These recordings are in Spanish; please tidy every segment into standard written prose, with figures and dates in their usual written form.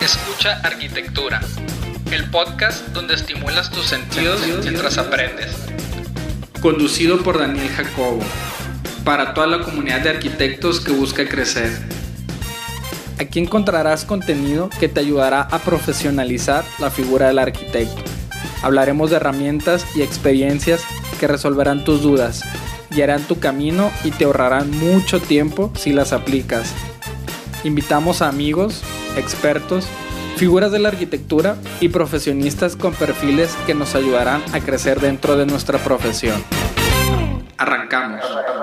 Escucha Arquitectura, el podcast donde estimulas tus sentidos mientras aprendes. Conducido por Daniel Jacobo, para toda la comunidad de arquitectos que busca crecer. Aquí encontrarás contenido que te ayudará a profesionalizar la figura del arquitecto. Hablaremos de herramientas y experiencias que resolverán tus dudas, guiarán tu camino y te ahorrarán mucho tiempo si las aplicas. Invitamos a amigos, expertos, figuras de la arquitectura y profesionistas con perfiles que nos ayudarán a crecer dentro de nuestra profesión. Arrancamos.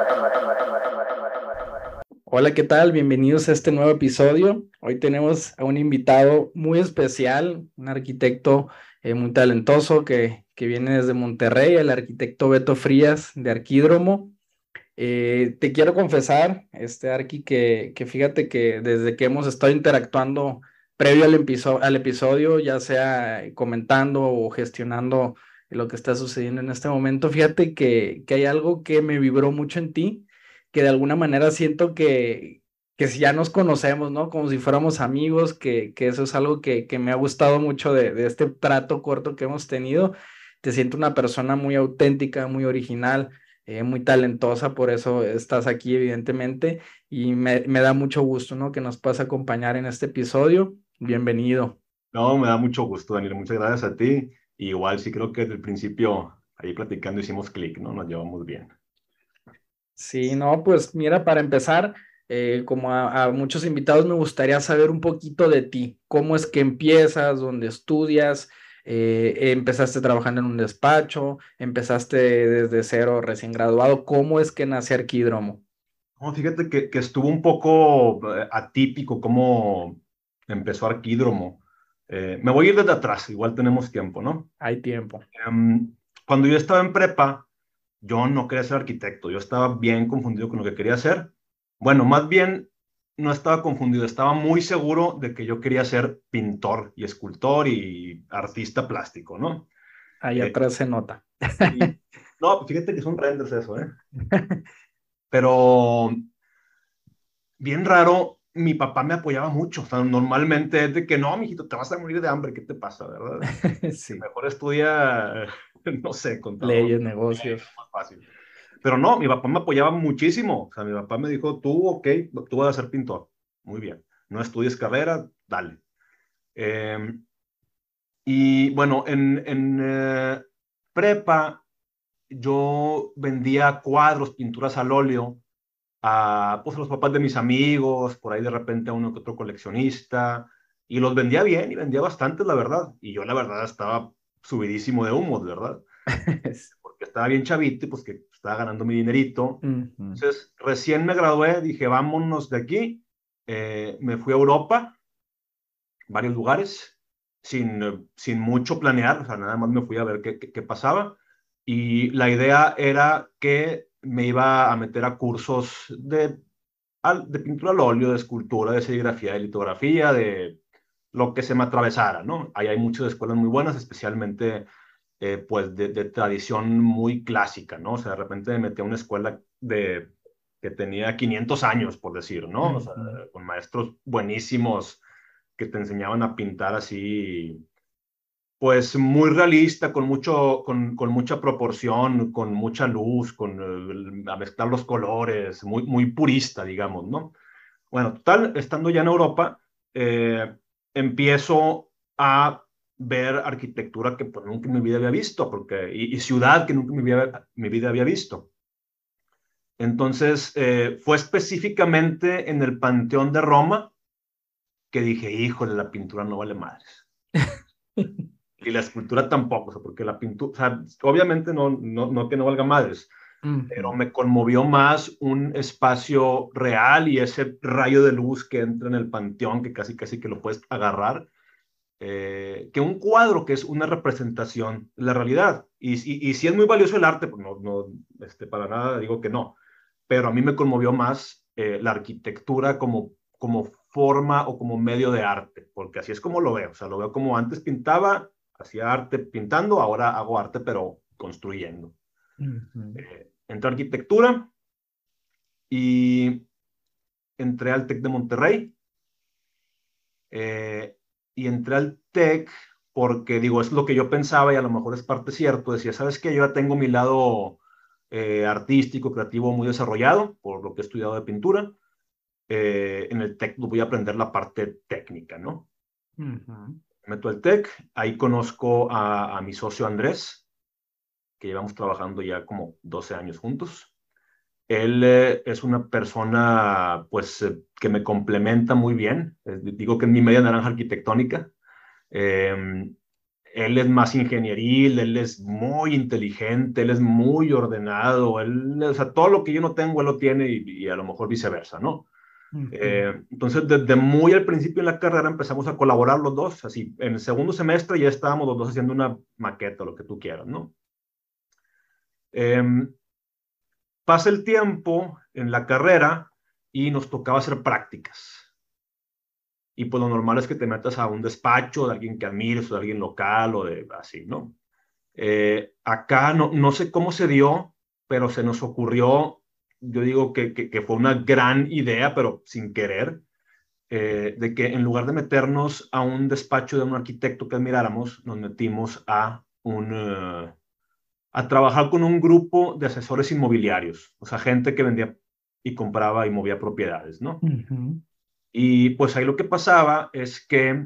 Hola, ¿qué tal? Bienvenidos a este nuevo episodio. Hoy tenemos a un invitado muy especial, un arquitecto muy talentoso que viene desde Monterrey, el arquitecto Beto Frías de Arquídromo. Te quiero confesar, Arqui, que fíjate que desde que hemos estado interactuando previo al episodio, ya sea comentando o gestionando lo que está sucediendo en este momento, fíjate que hay algo que me vibró mucho en ti, que de alguna manera siento que si ya nos conocemos, ¿no? Como si fuéramos amigos, que eso es algo que me ha gustado mucho de este trato corto que hemos tenido. Te siento una persona muy auténtica, muy original, muy talentosa, por eso estás aquí evidentemente, y me da mucho gusto, ¿no? Que nos puedas acompañar en este episodio. Bienvenido. No, me da mucho gusto, Daniel. Muchas gracias a ti. Y igual sí creo que desde el principio, ahí platicando, hicimos clic, ¿no? Nos llevamos bien. Sí, no, pues mira, para empezar, como a muchos invitados me gustaría saber un poquito de ti. ¿Cómo es que empiezas? ¿Dónde estudias? ¿Empezaste trabajando en un despacho? ¿Empezaste desde cero, recién graduado? ¿Cómo es que nace Arquídromo? No, fíjate que estuvo un poco atípico cómo empezó Arquídromo. Me voy a ir desde atrás, igual tenemos tiempo, ¿no? Hay tiempo. Cuando yo estaba en prepa, yo no quería ser arquitecto, yo estaba bien confundido con lo que quería hacer. Bueno, más bien no estaba confundido, estaba muy seguro de que yo quería ser pintor y escultor y artista plástico, ¿no? Ahí Eh, atrás se nota. y, no, fíjate que son renders eso, ¿eh? Pero bien raro, mi papá me apoyaba mucho. O sea, normalmente es de que no, mijito, te vas a morir de hambre, ¿qué te pasa, verdad? Que Sí, mejor estudia, no sé, contador, leyes, negocios. más fácil. Pero no, mi papá me apoyaba muchísimo. O sea, mi papá me dijo, tú, ok, tú vas a ser pintor. Muy bien. No estudies carrera, dale. Eh, y bueno, en prepa yo vendía cuadros, pinturas al óleo pues, a los papás de mis amigos, por ahí de repente a uno que otro coleccionista, y los vendía bien y vendía bastante, la verdad. Y yo, la verdad, estaba subidísimo de humos, ¿verdad? Porque estaba bien chavito y pues que estaba ganando mi dinerito. Ujú. Entonces, recién me gradué, dije, vámonos de aquí. Me fui a Europa, varios lugares, sin mucho planear, o sea, nada más me fui a ver qué pasaba. Y la idea era que me iba a meter a cursos de pintura al óleo, de escultura, de serigrafía, de litografía, de lo que se me atravesara, ¿no? Ahí hay muchas escuelas muy buenas, especialmente pues de tradición muy clásica, ¿no? O sea, de repente me metí a una escuela que tenía 500 años, por decir, ¿no? O sea, Ujú. con maestros buenísimos que te enseñaban a pintar así, pues muy realista, con mucha proporción, con mucha luz, a mezclar los colores, muy purista, digamos, ¿no? Bueno, total, estando ya en Europa, eh, empiezo a ver arquitectura que pues, nunca en mi vida había visto, y ciudad que nunca en mi vida había visto. Entonces, fue específicamente en el Panteón de Roma que dije, híjole, la pintura no vale madres. Y la escultura tampoco, o sea, porque la pintura, o sea, obviamente no que no valga madres, pero Ujú. me conmovió más un espacio real y ese rayo de luz que entra en el panteón, que casi casi que lo puedes agarrar, que un cuadro que es una representación de la realidad. Y si es muy valioso el arte, pues para nada digo que no, pero a mí me conmovió más la arquitectura como forma o como medio de arte, porque así es como lo veo, o sea, lo veo como antes pintaba, hacía arte pintando, ahora hago arte, pero construyendo. Ujú. Entré a arquitectura y entré al TEC de Monterrey. y entré al TEC porque, digo, es lo que yo pensaba y a lo mejor es parte cierto. Decía, ¿sabes qué? Yo ya tengo mi lado artístico, creativo muy desarrollado por lo que he estudiado de pintura. En el TEC voy a aprender la parte técnica, ¿no? Ujú. Me meto al TEC, ahí conozco a mi socio Andrés, que llevamos trabajando ya como 12 años juntos. Él es una persona, pues, que me complementa muy bien. Digo que es mi media naranja arquitectónica. Eh, Él es más ingenieril, él es muy inteligente, él es muy ordenado, él, o sea, todo lo que yo no tengo, él lo tiene y a lo mejor viceversa, ¿no? Ujú. Entonces, desde muy al principio en la carrera empezamos a colaborar los dos, así, en el segundo semestre ya estábamos los dos haciendo una maqueta, lo que tú quieras, ¿no? Eh, Pasa el tiempo en la carrera y nos tocaba hacer prácticas. Y pues lo normal es que te metas a un despacho de alguien que admires o de alguien local o de así, ¿no? Acá no sé cómo se dio, pero se nos ocurrió, yo digo que fue una gran idea, pero sin querer, de que en lugar de meternos a un despacho de un arquitecto que admiráramos, nos metimos a trabajar con un grupo de asesores inmobiliarios, o sea, gente que vendía y compraba y movía propiedades, ¿no? Ujú. Y pues ahí lo que pasaba es que,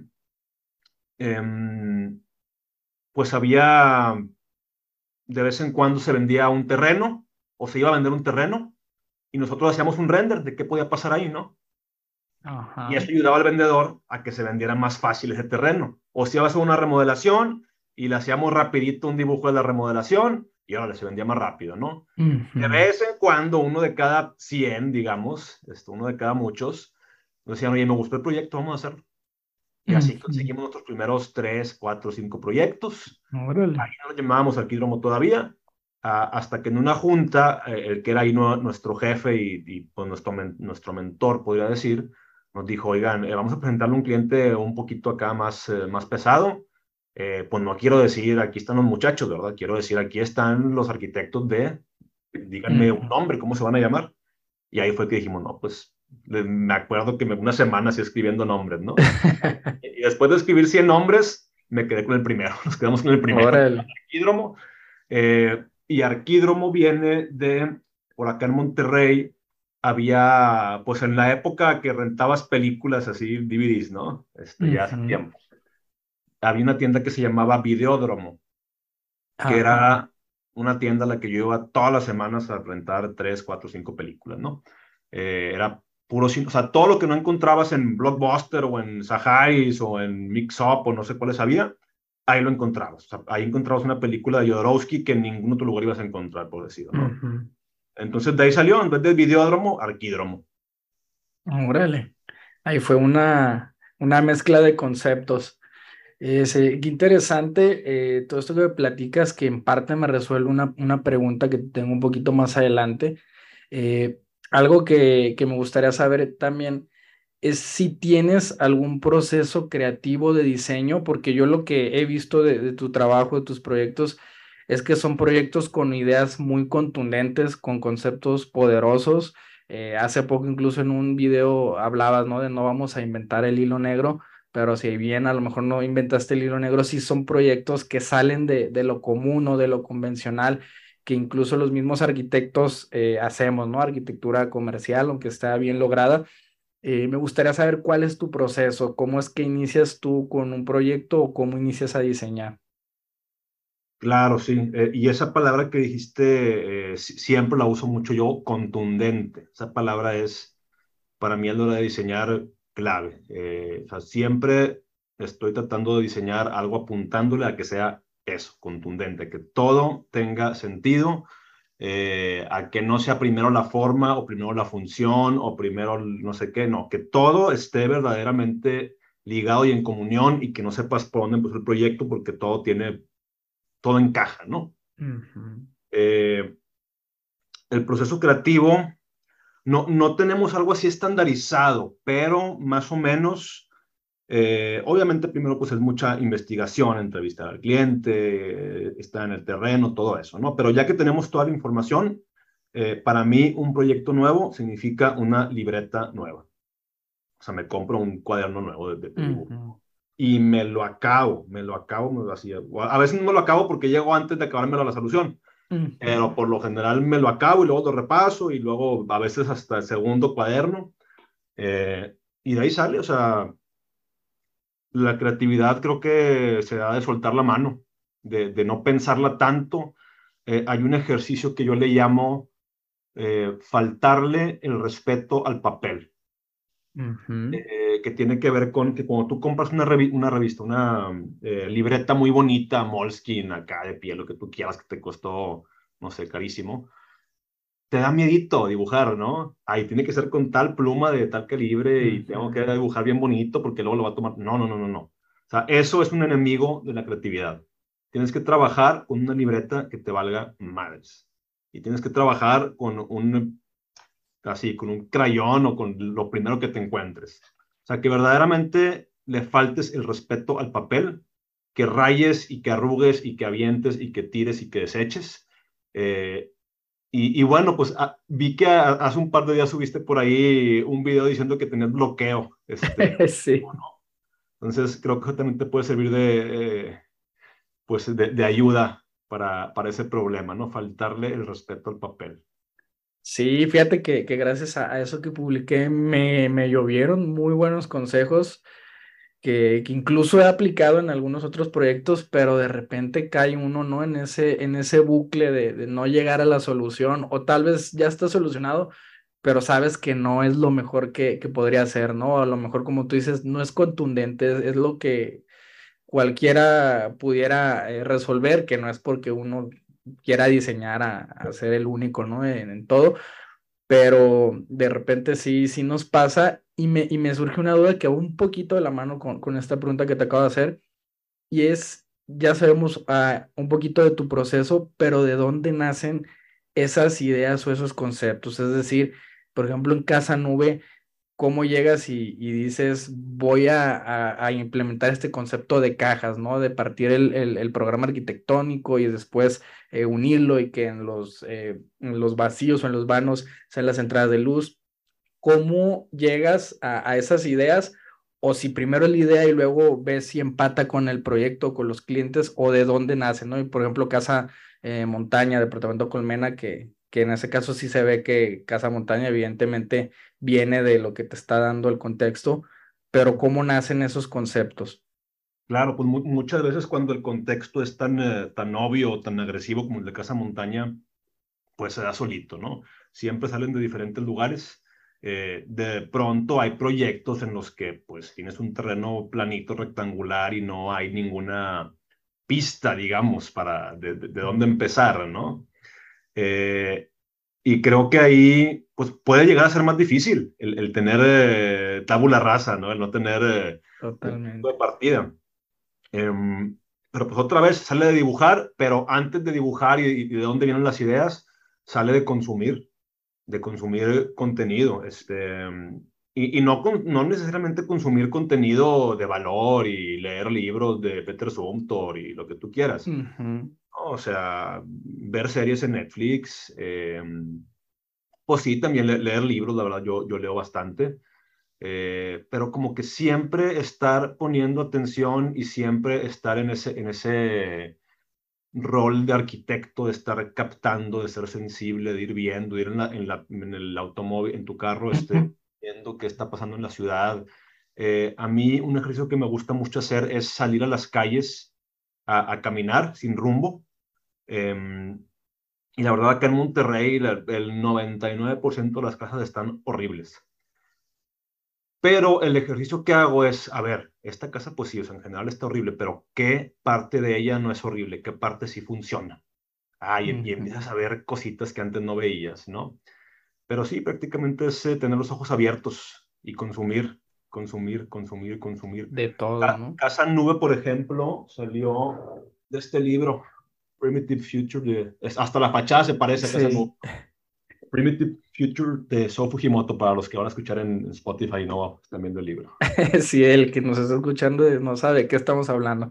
em, pues había, de vez en cuando se vendía un terreno o se iba a vender un terreno y nosotros hacíamos un render de qué podía pasar ahí, ¿no? Y Ajá. eso ayudaba al vendedor a que se vendiera más fácil ese terreno. O si iba a hacer una remodelación y le hacíamos rapidito un dibujo de la remodelación y ahora se vendía más rápido, ¿no? De Ujú. vez en cuando, uno de cada 100, digamos, uno de cada muchos, nos decían, oye, me gustó el proyecto, vamos a hacerlo. Y así Ujú. conseguimos nuestros primeros 3, 4, 5 proyectos. Órale. Ahí no lo llamábamos Arquídromo todavía, hasta que en una junta, el que era ahí nuestro jefe y pues nuestro mentor, podría decir, nos dijo, oigan, vamos a presentarle a un cliente un poquito acá más pesado. Pues no quiero decir, aquí están los muchachos, ¿verdad? Quiero decir, aquí están los arquitectos díganme un Ujú. nombre, ¿cómo se van a llamar? Y ahí fue que dijimos, no, pues me acuerdo que una semana así escribiendo nombres, ¿no? Y después de escribir 100 nombres, me quedé con el primero. Nos quedamos con el primero, Órale. Arquídromo. Y Arquídromo viene de, por acá en Monterrey, había, pues en la época que rentabas películas así, DVDs, ¿no? Ya hace Ujú. tiempo. Había una tienda que se llamaba Videódromo, que Ajá. era una tienda a la que yo iba todas las semanas a rentar 3, 4, 5 películas, ¿no? Era puro cine, o sea, todo lo que no encontrabas en Blockbuster o en Saharis o en Mix Up o no sé cuáles había, ahí lo encontrabas. O sea, ahí encontrabas una película de Jodorowsky que en ningún otro lugar ibas a encontrar, por decirlo, ¿no? Ujú. Entonces de ahí salió, en vez de Videódromo, Arquídromo. Órale. Ahí fue una mezcla de conceptos. Sí, qué interesante todo esto que me platicas, que en parte me resuelve una pregunta que tengo un poquito más adelante. Eh, Algo que me gustaría saber también es si tienes algún proceso creativo de diseño, porque yo lo que he visto de tu trabajo, de tus proyectos, es que son proyectos con ideas muy contundentes, con conceptos poderosos. Hace poco incluso en un video hablabas, ¿no? De no vamos a inventar el hilo negro, pero si bien a lo mejor no inventaste el hilo negro, sí son proyectos que salen de lo común o de lo convencional, que incluso los mismos arquitectos hacemos, ¿no? Arquitectura comercial, aunque está bien lograda. Me gustaría saber cuál es tu proceso, cómo es que inicias tú con un proyecto o cómo inicias a diseñar. Claro, sí. Y esa palabra que dijiste, siempre la uso mucho yo, contundente. Esa palabra es, para mí, a la hora de diseñar, clave. O sea, siempre estoy tratando de diseñar algo apuntándole a que sea eso, contundente, que todo tenga sentido, a que no sea primero la forma o primero la función o primero no sé qué, no, que todo esté verdaderamente ligado y en comunión y que no sepas por dónde empezó el proyecto porque todo encaja, ¿no? Ujú. Eh, el proceso creativo, no tenemos algo así estandarizado, pero más o menos, obviamente primero pues es mucha investigación, entrevistar al cliente, estar en el terreno, todo eso, ¿no? Pero ya que tenemos toda la información, para mí un proyecto nuevo significa una libreta nueva. O sea, me compro un cuaderno nuevo de dibujo. Ujú. y me lo acabo, me lo hacía. A veces no me lo acabo porque llego antes de acabármelo la solución, pero por lo general me lo acabo y luego lo repaso y luego a veces hasta el segundo cuaderno. Y de ahí sale, o sea, la creatividad creo que se da de soltar la mano, de no pensarla tanto. Hay un ejercicio que yo le llamo faltarle el respeto al papel, Ujú. que tiene que ver con que cuando tú compras una revista, una libreta muy bonita, Moleskine, acá de piel, lo que tú quieras, que te costó, no sé, carísimo, te da miedito dibujar, ¿no? Ahí tiene que ser con tal pluma de tal calibre y tengo que Ujú. dibujar bien bonito porque luego lo va a tomar. No, no, no, no, no. O sea, eso es un enemigo de la creatividad. Tienes que trabajar con una libreta que te valga madres. Y tienes que trabajar con así, con un crayón o con lo primero que te encuentres. O sea, que verdaderamente le faltes el respeto al papel, que rayes y que arrugues y que avientes y que tires y que deseches. Eh, y bueno, pues vi que hace un par de días subiste por ahí un video diciendo que tenías bloqueo. Sí. Entonces creo que también te puede servir pues de ayuda para ese problema, ¿no? Faltarle el respeto al papel. Sí, fíjate que gracias a eso que publiqué me llovieron muy buenos consejos que incluso he aplicado en algunos otros proyectos, pero de repente cae uno, ¿no? En ese bucle de no llegar a la solución, o tal vez ya está solucionado, pero sabes que no es lo mejor que podría ser, ¿no? A lo mejor, como tú dices, no es contundente, es lo que cualquiera pudiera resolver, que no es porque uno quiera diseñar a ser el único, ¿no? En todo, pero de repente sí nos pasa y me surge una duda que va un poquito de la mano con esta pregunta que te acabo de hacer y es, ya sabemos un poquito de tu proceso, pero ¿de dónde nacen esas ideas o esos conceptos? Es decir, por ejemplo, en Casa Nube, ¿cómo llegas y dices, voy a implementar este concepto de cajas, ¿no? De partir el programa arquitectónico y después unirlo y que en los vacíos o en los vanos sean las entradas de luz. ¿Cómo llegas a esas ideas? O si primero es la idea y luego ves si empata con el proyecto, con los clientes, o de dónde nace, ¿no? Y por ejemplo, Casa Montaña, Departamento Colmena, que en ese caso sí se ve que Casa Montaña evidentemente viene de lo que te está dando el contexto, pero ¿cómo nacen esos conceptos? Claro, pues muchas veces cuando el contexto es tan obvio o tan agresivo como el de Casa Montaña, pues se da solito, ¿no? Siempre salen de diferentes lugares. De pronto hay proyectos en los que pues tienes un terreno planito, rectangular y no hay ninguna pista, digamos, de dónde empezar, ¿no? Eh, y creo que ahí pues puede llegar a ser más difícil el tener tabula rasa, ¿no? El no tener un punto de Totalmente. partida. Pero pues otra vez sale de dibujar, pero antes de dibujar y de dónde vienen las ideas, sale de consumir contenido, y no, no necesariamente consumir contenido de valor y leer libros de Peter Zumthor y lo que tú quieras. Ujú. ¿No? O sea, ver series en Netflix, pues sí, también leer libros, la verdad, yo leo bastante, pero como que siempre estar poniendo atención y siempre estar en ese rol de arquitecto, de estar captando, de ser sensible, de ir viendo, de ir en el automóvil, en tu carro, viendo qué está pasando en la ciudad. A mí un ejercicio que me gusta mucho hacer es salir a las calles a caminar sin rumbo. Em, y la verdad acá en Monterrey el 99% de las casas están horribles. Pero el ejercicio que hago es, a ver, esta casa pues sí, o sea, en general está horrible, pero ¿qué parte de ella no es horrible? ¿Qué parte sí funciona? Y empiezas Ujú. a ver cositas que antes no veías, ¿no? Pero sí, prácticamente es tener los ojos abiertos y consumir, consumir, consumir, consumir. De todo, ¿no? Casa Nube, por ejemplo, salió de este libro, Primitive Future, hasta la fachada se parece a Casa Nube. Sí. Primitive Future de So Fujimoto, para los que van a escuchar en Spotify y no están viendo el libro. Si el que nos está escuchando no sabe de qué estamos hablando.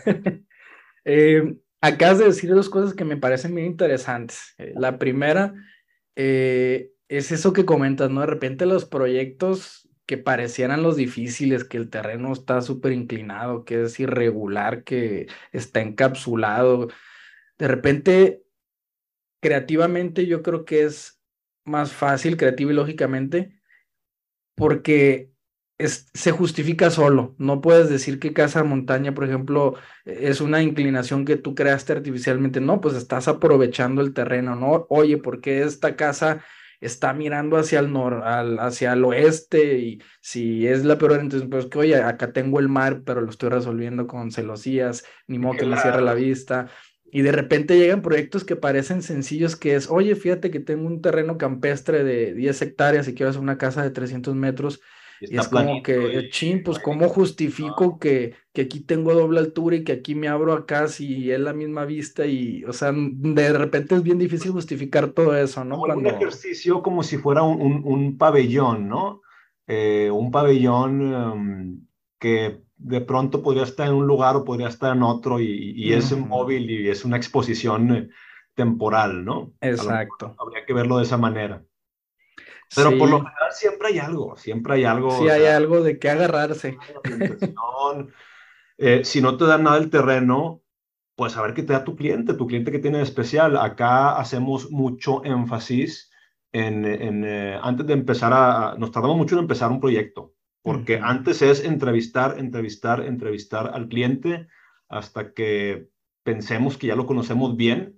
Acabas de decir dos cosas que me parecen bien interesantes. La primera es eso que comentas, ¿no? De repente los proyectos que parecieran los difíciles, que el terreno está súper inclinado, que es irregular, que está encapsulado. De repente, creativamente, yo creo que es más fácil, creativo y lógicamente, porque se justifica solo. No puedes decir que casa montaña, por ejemplo, es una inclinación que tú creaste artificialmente. No, pues estás aprovechando el terreno, ¿no? Oye, ¿por qué esta casa está mirando hacia hacia el oeste? Y si es la peor, entonces, pues que, oye, acá tengo el mar, pero lo estoy resolviendo con celosías, ni modo que me cierre la Claro. vista. Y de repente llegan proyectos que parecen sencillos, que es, oye, fíjate que tengo un terreno campestre de 10 hectáreas y quiero hacer una casa de 300 metros. Y Y está es como planito que, y chin, no pues hay ¿cómo ningún... justifico que aquí tengo doble altura y que aquí me abro acá si es la misma vista? Y, o sea, de repente es bien difícil justificar todo eso, ¿no? Como en un Cuando... ejercicio como si fuera un pabellón, ¿no? Un pabellón que de pronto podría estar en un lugar o podría estar en otro y es Ujú, móvil y es una exposición temporal, ¿no? A lo mejor exacto. habría que verlo de esa manera. Pero por lo Sí, general siempre hay algo, sí o hay sea, algo de qué agarrarse. la orientación. Si no te da nada el terreno, pues a ver qué te da tu cliente que tiene de especial. Acá hacemos mucho énfasis antes de empezar nos tardamos mucho en empezar un proyecto, porque Ujú, antes es entrevistar al cliente hasta que pensemos que ya lo conocemos bien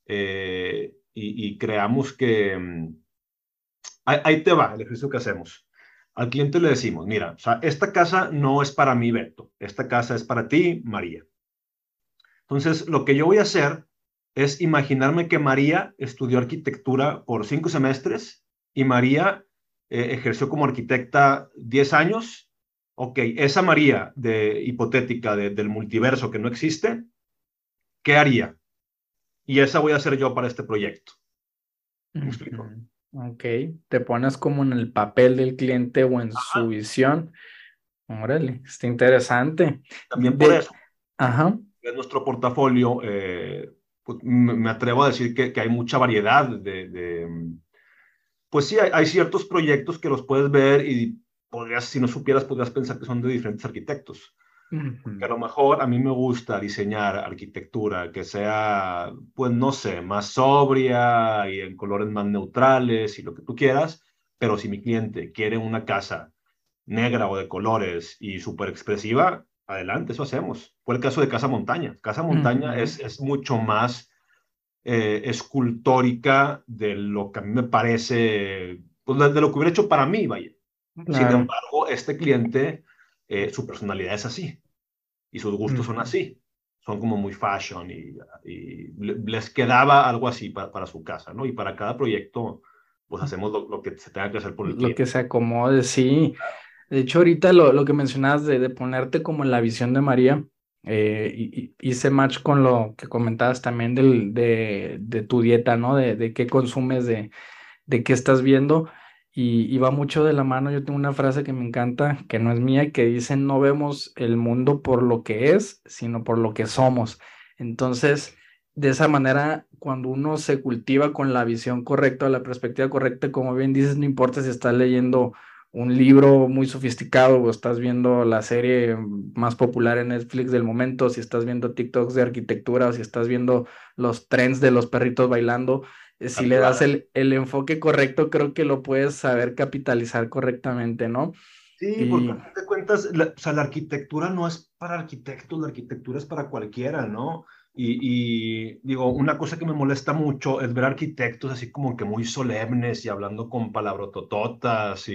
y creamos que... ahí te va el ejercicio que hacemos. Al cliente le decimos, mira, o sea, esta casa no es para mí, Beto, esta casa es para ti, María. Entonces, lo que yo voy a hacer es imaginarme que María estudió arquitectura por 5 semestres y María ejerció como arquitecta 10 años. Ok, esa María hipotética del multiverso que no existe, ¿qué haría? Y esa voy a hacer yo para este proyecto. ¿Me explico? ujú. Ok, te pones como en el papel del cliente o en su visión. Órale, está interesante. También por eso, Ajá. en nuestro portafolio, pues, me atrevo a decir que hay mucha variedad pues sí, hay ciertos proyectos que los puedes ver y podrías, si no supieras, podrías pensar que son de diferentes arquitectos. Porque a Ujú, lo mejor a mí me gusta diseñar arquitectura que sea, pues no sé, más sobria y en colores más neutrales y lo que tú quieras, pero si mi cliente quiere una casa negra o de colores y súper expresiva, adelante, eso hacemos. Fue el caso de Casa Montaña. Casa Montaña ujú, es mucho más escultórica de lo que a mí me parece, pues de lo que hubiera hecho para mí, vaya. Sin claro. embargo, este cliente, su personalidad es así y sus gustos son Ujú. así. Son como muy fashion y les quedaba algo así para su casa, ¿no? Y para cada proyecto, pues hacemos lo que se tenga que hacer por el Lo que cliente. se acomode, sí. De hecho, ahorita lo que mencionabas de ponerte como en la visión de María, hice match con lo que comentabas también de tu dieta, ¿no? De qué consumes, de qué estás viendo. Y va mucho de la mano. Yo tengo una frase que me encanta, que no es mía, que dice, no vemos el mundo por lo que es, sino por lo que somos. Entonces, de esa manera, cuando uno se cultiva con la visión correcta, la perspectiva correcta, como bien dices, no importa si estás leyendo un libro muy sofisticado o estás viendo la serie más popular en Netflix del momento, si estás viendo TikToks de arquitectura o si estás viendo los trends de los perritos bailando, si le das Capibaras. el enfoque correcto, creo que lo puedes saber capitalizar correctamente, ¿no? Sí, porque a Y fin de cuentas, o sea, la arquitectura no es para arquitectos, la arquitectura es para cualquiera, ¿no? Y digo, una cosa que me molesta mucho es ver arquitectos así como que muy solemnes y hablando con palabrotototas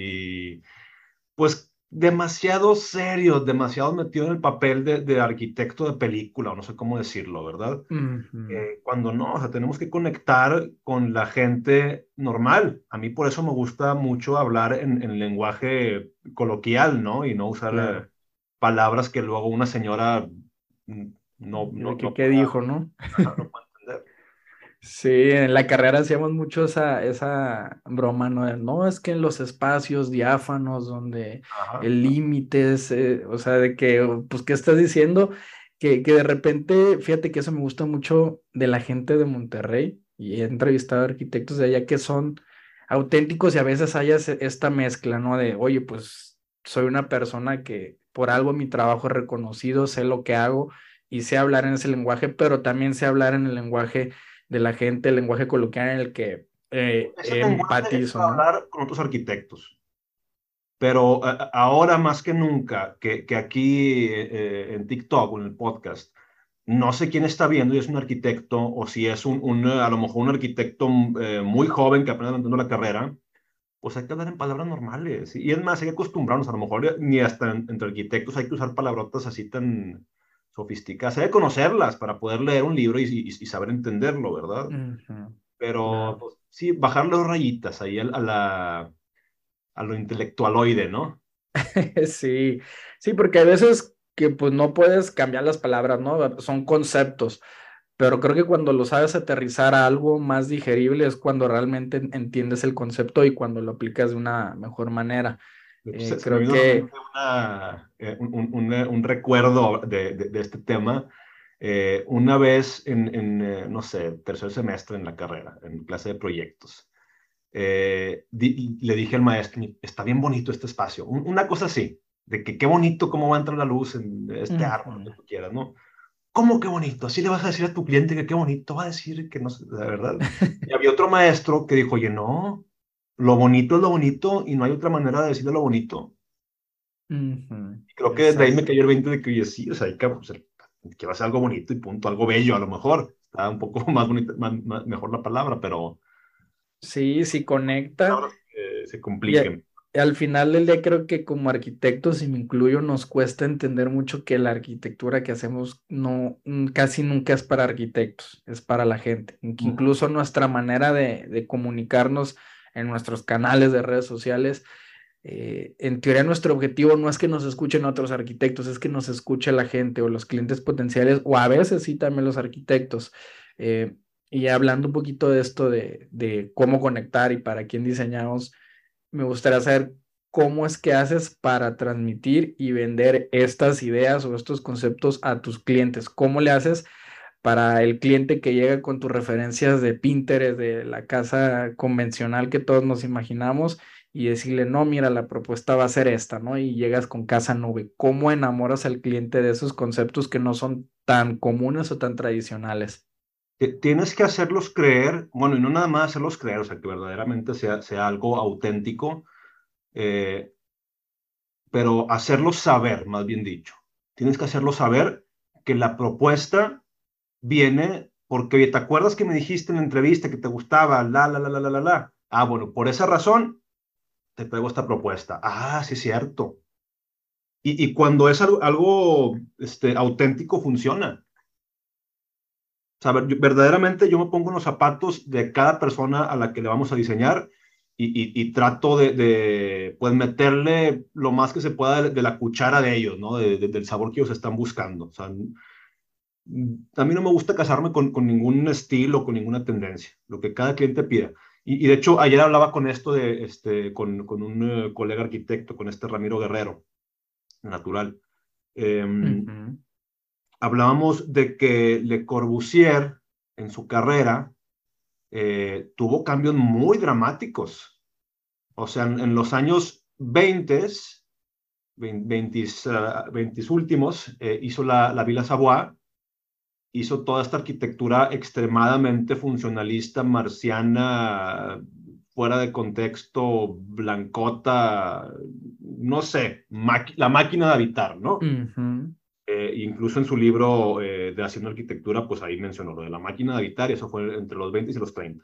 pues demasiado serios, demasiado metido en el papel de arquitecto de película, o no sé cómo decirlo, ¿verdad? ujú, Cuando no, o sea, tenemos que conectar con la gente normal. A mí por eso me gusta mucho hablar en lenguaje coloquial, ¿no? Y no usar claro. palabras que luego una señora mm, ¿De no qué pueda, dijo, no? ajá, no puede entender. Sí, en la carrera hacíamos mucho esa broma, ¿no? No, es que en los espacios diáfanos donde Ajá. el límite es, o sea, de que, pues, ¿qué estás diciendo? Que de repente, fíjate que eso me gusta mucho de la gente de Monterrey y he entrevistado a arquitectos de allá que son auténticos y a veces haya esta mezcla, ¿no? De, oye, pues soy una persona que por algo mi trabajo es reconocido, sé lo que hago y sé hablar en ese lenguaje, pero también sé hablar en el lenguaje de la gente, el lenguaje coloquial en el que Ese lenguaje es empatizo, para ¿no? hablar con otros arquitectos. Pero ahora más que nunca, que aquí en TikTok o en el podcast, no sé quién está viendo y es un arquitecto o si es a lo mejor un arquitecto muy joven que apenas va entrando la carrera, pues hay que hablar en palabras normales. Y es más, hay que acostumbrarnos, a lo mejor ni hasta entre arquitectos hay que usar palabrotas así tan sofisticadas. Hay que conocerlas para poder leer un libro y saber entenderlo, ¿verdad? Ujú, Pero claro. pues, sí, bajar las rayitas ahí a lo intelectualoide, ¿no? Sí, sí, porque hay veces que pues no puedes cambiar las palabras, ¿no? Son conceptos, pero creo que cuando lo sabes aterrizar a algo más digerible es cuando realmente entiendes el concepto y cuando lo aplicas de una mejor manera. De hecho, se me Creo vino a la que, mente un recuerdo de este tema. Una vez no sé, tercer semestre en la carrera, en clase de proyectos, le dije al maestro, está bien bonito este espacio. Una cosa así, de que qué bonito cómo va a entrar la luz en este árbol, lo que ujú, tú quieras, ¿no? ¿Cómo qué bonito? Así le vas a decir a tu cliente que qué bonito, va a decir que no sé, la verdad. Y había otro maestro que dijo, oye, no, lo bonito es lo bonito y no hay otra manera de decirle lo bonito. ujú, Y creo que desde ahí me exacto. cayó el 20 de que, oye, sí, o sea, hay que, pues, que va a ser algo bonito y punto, algo bello a lo mejor. Está un poco más bonito, mejor la palabra, pero Sí, sí conecta. palabras que se Y compliquen. al final del día creo que como arquitectos, y me incluyo, nos cuesta entender mucho que la arquitectura que hacemos no, casi nunca es para arquitectos, es para la gente. Que incluso nuestra manera de comunicarnos en nuestros canales de redes sociales, en teoría nuestro objetivo no es que nos escuchen otros arquitectos, es que nos escuche la gente o los clientes potenciales, o a veces sí también los arquitectos. Eh, y hablando un poquito de esto de cómo conectar y para quién diseñamos, me gustaría saber cómo es que haces para transmitir y vender estas ideas o estos conceptos a tus clientes. ¿Cómo le haces para el cliente que llega con tus referencias de Pinterest, de la casa convencional que todos nos imaginamos y decirle, no, mira, la propuesta va a ser esta, ¿no? Y llegas con casa nube. ¿Cómo enamoras al cliente de esos conceptos que no son tan comunes o tan tradicionales? Tienes que hacerlos creer, bueno, y no nada más hacerlos creer, o sea, que verdaderamente sea algo auténtico, eh, pero hacerlos saber, más bien dicho. Tienes que hacerlos saber que la propuesta viene porque, oye, ¿te acuerdas que me dijiste en la entrevista que te gustaba? La. Ah, bueno, por esa razón te traigo esta propuesta. Ah, sí, es cierto. Y cuando es algo auténtico, funciona. O sea, verdaderamente yo me pongo en los zapatos de cada persona a la que le vamos a diseñar y trato pues, meterle lo más que se pueda de la cuchara de ellos, ¿no? Del sabor que ellos están buscando. O sea, a mí no me gusta casarme con ningún estilo, con ninguna tendencia, lo que cada cliente pida. De hecho, ayer hablaba con esto con un colega arquitecto, con este Ramiro Guerrero, natural. Em, Ujú, Hablábamos de que Le Corbusier en su carrera tuvo cambios muy dramáticos. O sea, en los años 20, 20 últimos, hizo la Villa Savoye, hizo toda esta arquitectura extremadamente funcionalista, marciana, fuera de contexto, blancota, no sé, la máquina de habitar, ¿no? ujú, Incluso en su libro de Haciendo Arquitectura, pues ahí mencionó lo de la máquina de habitar, y eso fue entre los 20 y los 30.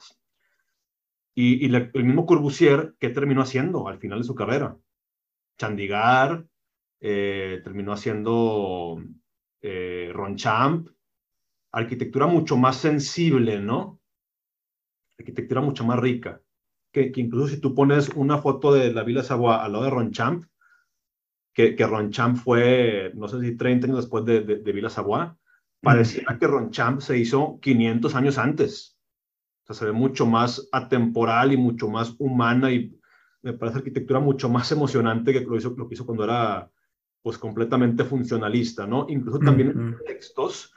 El mismo Corbusier, ¿qué terminó haciendo al final de su carrera? Chandigarh, terminó haciendo Ronchamp, arquitectura mucho más sensible, ¿no? Arquitectura mucho más rica. Que incluso si tú pones una foto de la Villa Savoye al lado de Ronchamp, que Ronchamp fue, no sé si 30 años después de Villa Savoye, pareciera ujú. que Ronchamp se hizo 500 años antes. O sea, se ve mucho más atemporal y mucho más humana y me parece arquitectura mucho más emocionante que lo que hizo cuando era pues completamente funcionalista, ¿no? Incluso también en Ujú, sus textos,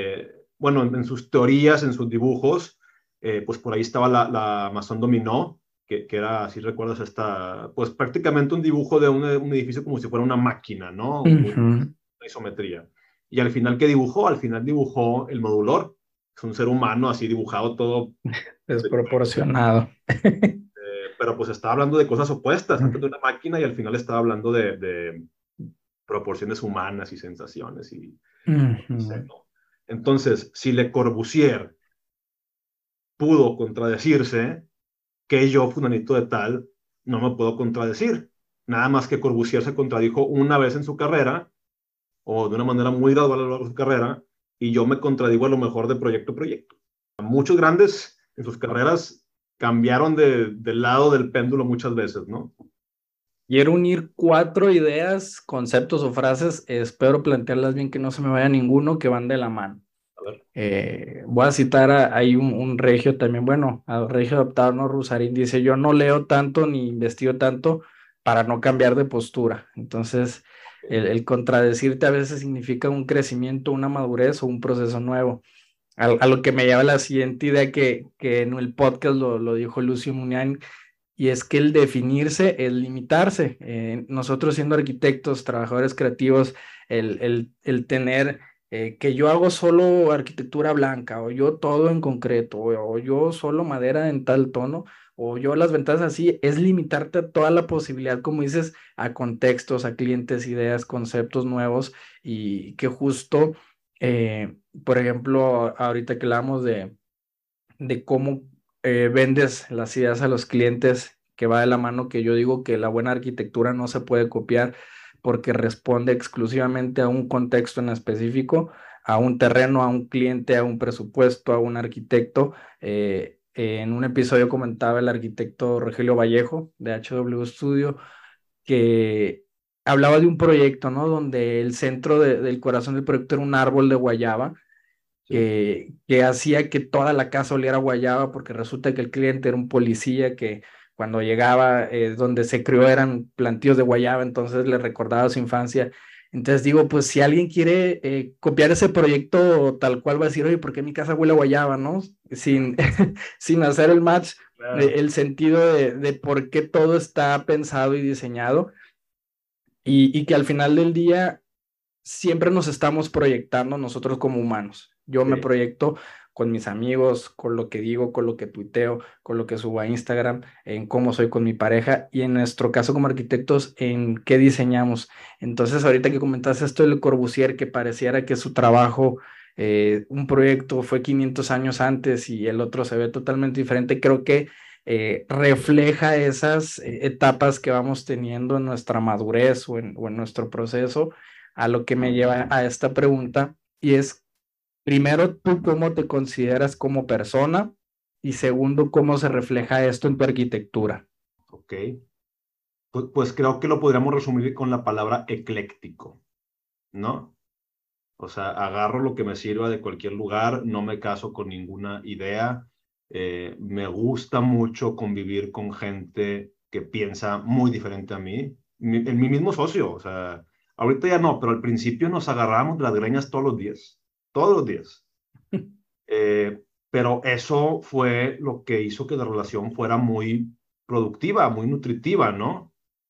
bueno, en sus teorías, en sus dibujos, pues por ahí estaba la Maison Dominó, que era, si recuerdas, pues prácticamente un dibujo de un edificio como si fuera una máquina, ¿no? Ujú. Una isometría. Y al final, ¿qué dibujó? Al final dibujó el modulor. Es un ser humano así dibujado todo, Desproporcionado. pero pues estaba hablando de cosas opuestas, antes de una máquina y al final estaba hablando de proporciones humanas y sensaciones y no sé, Ujú. ¿no? Entonces, si Le Corbusier pudo contradecirse, que yo, fulanito de tal, no me puedo contradecir. Nada más que Corbusier se contradijo una vez en su carrera, o de una manera muy gradual a lo largo de su carrera, y yo me contradigo a lo mejor de proyecto a proyecto. Muchos grandes en sus carreras cambiaron del lado del péndulo muchas veces, ¿no? Quiero unir 4 ideas, conceptos o frases, espero plantearlas bien, que no se me vaya ninguno, que van de la mano. A ver. Voy a citar ahí un regio también, bueno, a regio adaptado, ¿no? Rusarín dice: yo no leo tanto ni investigo tanto para no cambiar de postura. Entonces, el contradecirte a veces significa un crecimiento, una madurez o un proceso nuevo. A lo que me lleva la siguiente idea que en el podcast lo dijo Lucio Muniain, y es que el definirse es limitarse. Nosotros siendo arquitectos, trabajadores creativos, el tener que yo hago solo arquitectura blanca, o yo todo en concreto, o yo solo madera en tal tono, o yo las ventanas así, es limitarte a toda la posibilidad, como dices, a contextos, a clientes, ideas, conceptos nuevos, y que justo, por ejemplo, ahorita que hablamos de cómo vendes las ideas a los clientes, que va de la mano, que yo digo que la buena arquitectura no se puede copiar porque responde exclusivamente a un contexto en específico, a un terreno, a un cliente, a un presupuesto, a un arquitecto. En un episodio comentaba el arquitecto Rogelio Vallejo de HW Studio que hablaba de un proyecto, ¿no? Donde el centro del corazón del proyecto era un árbol de guayaba Sí. que hacía que toda la casa oliera a guayaba, porque resulta que el cliente era un policía que cuando llegaba, donde se crió eran plantíos de guayaba, entonces le recordaba su infancia. Entonces digo, pues si alguien quiere copiar ese proyecto tal cual, va a decir: oye, ¿por qué mi casa huele a guayaba, no? Sin, sin hacer el match, Claro. el sentido de por qué todo está pensado y diseñado, y que al final del día siempre nos estamos proyectando nosotros como humanos. Yo me Sí. proyecto con mis amigos, con lo que digo, con lo que tuiteo, con lo que subo a Instagram, en cómo soy con mi pareja, y en nuestro caso como arquitectos, en qué diseñamos. Entonces, ahorita que comentaste esto del Corbusier, que pareciera que su trabajo, un proyecto fue 500 años antes y el otro se ve totalmente diferente, creo que refleja esas etapas que vamos teniendo en nuestra madurez o en nuestro proceso, a lo que me lleva a esta pregunta, y es: primero, ¿tú cómo te consideras como persona? Y segundo, ¿cómo se refleja esto en tu arquitectura? Ok. Pues creo que lo podríamos resumir con la palabra ecléctico, ¿no? O sea, agarro lo que me sirva de cualquier lugar, no me caso con ninguna idea. Me gusta mucho convivir con gente que piensa muy diferente a mí. En mi mismo socio, o sea, ahorita ya no, pero al principio nos agarrábamos de las greñas todos los días, todos los días. Pero eso fue lo que hizo que la relación fuera muy productiva, muy nutritiva, ¿no?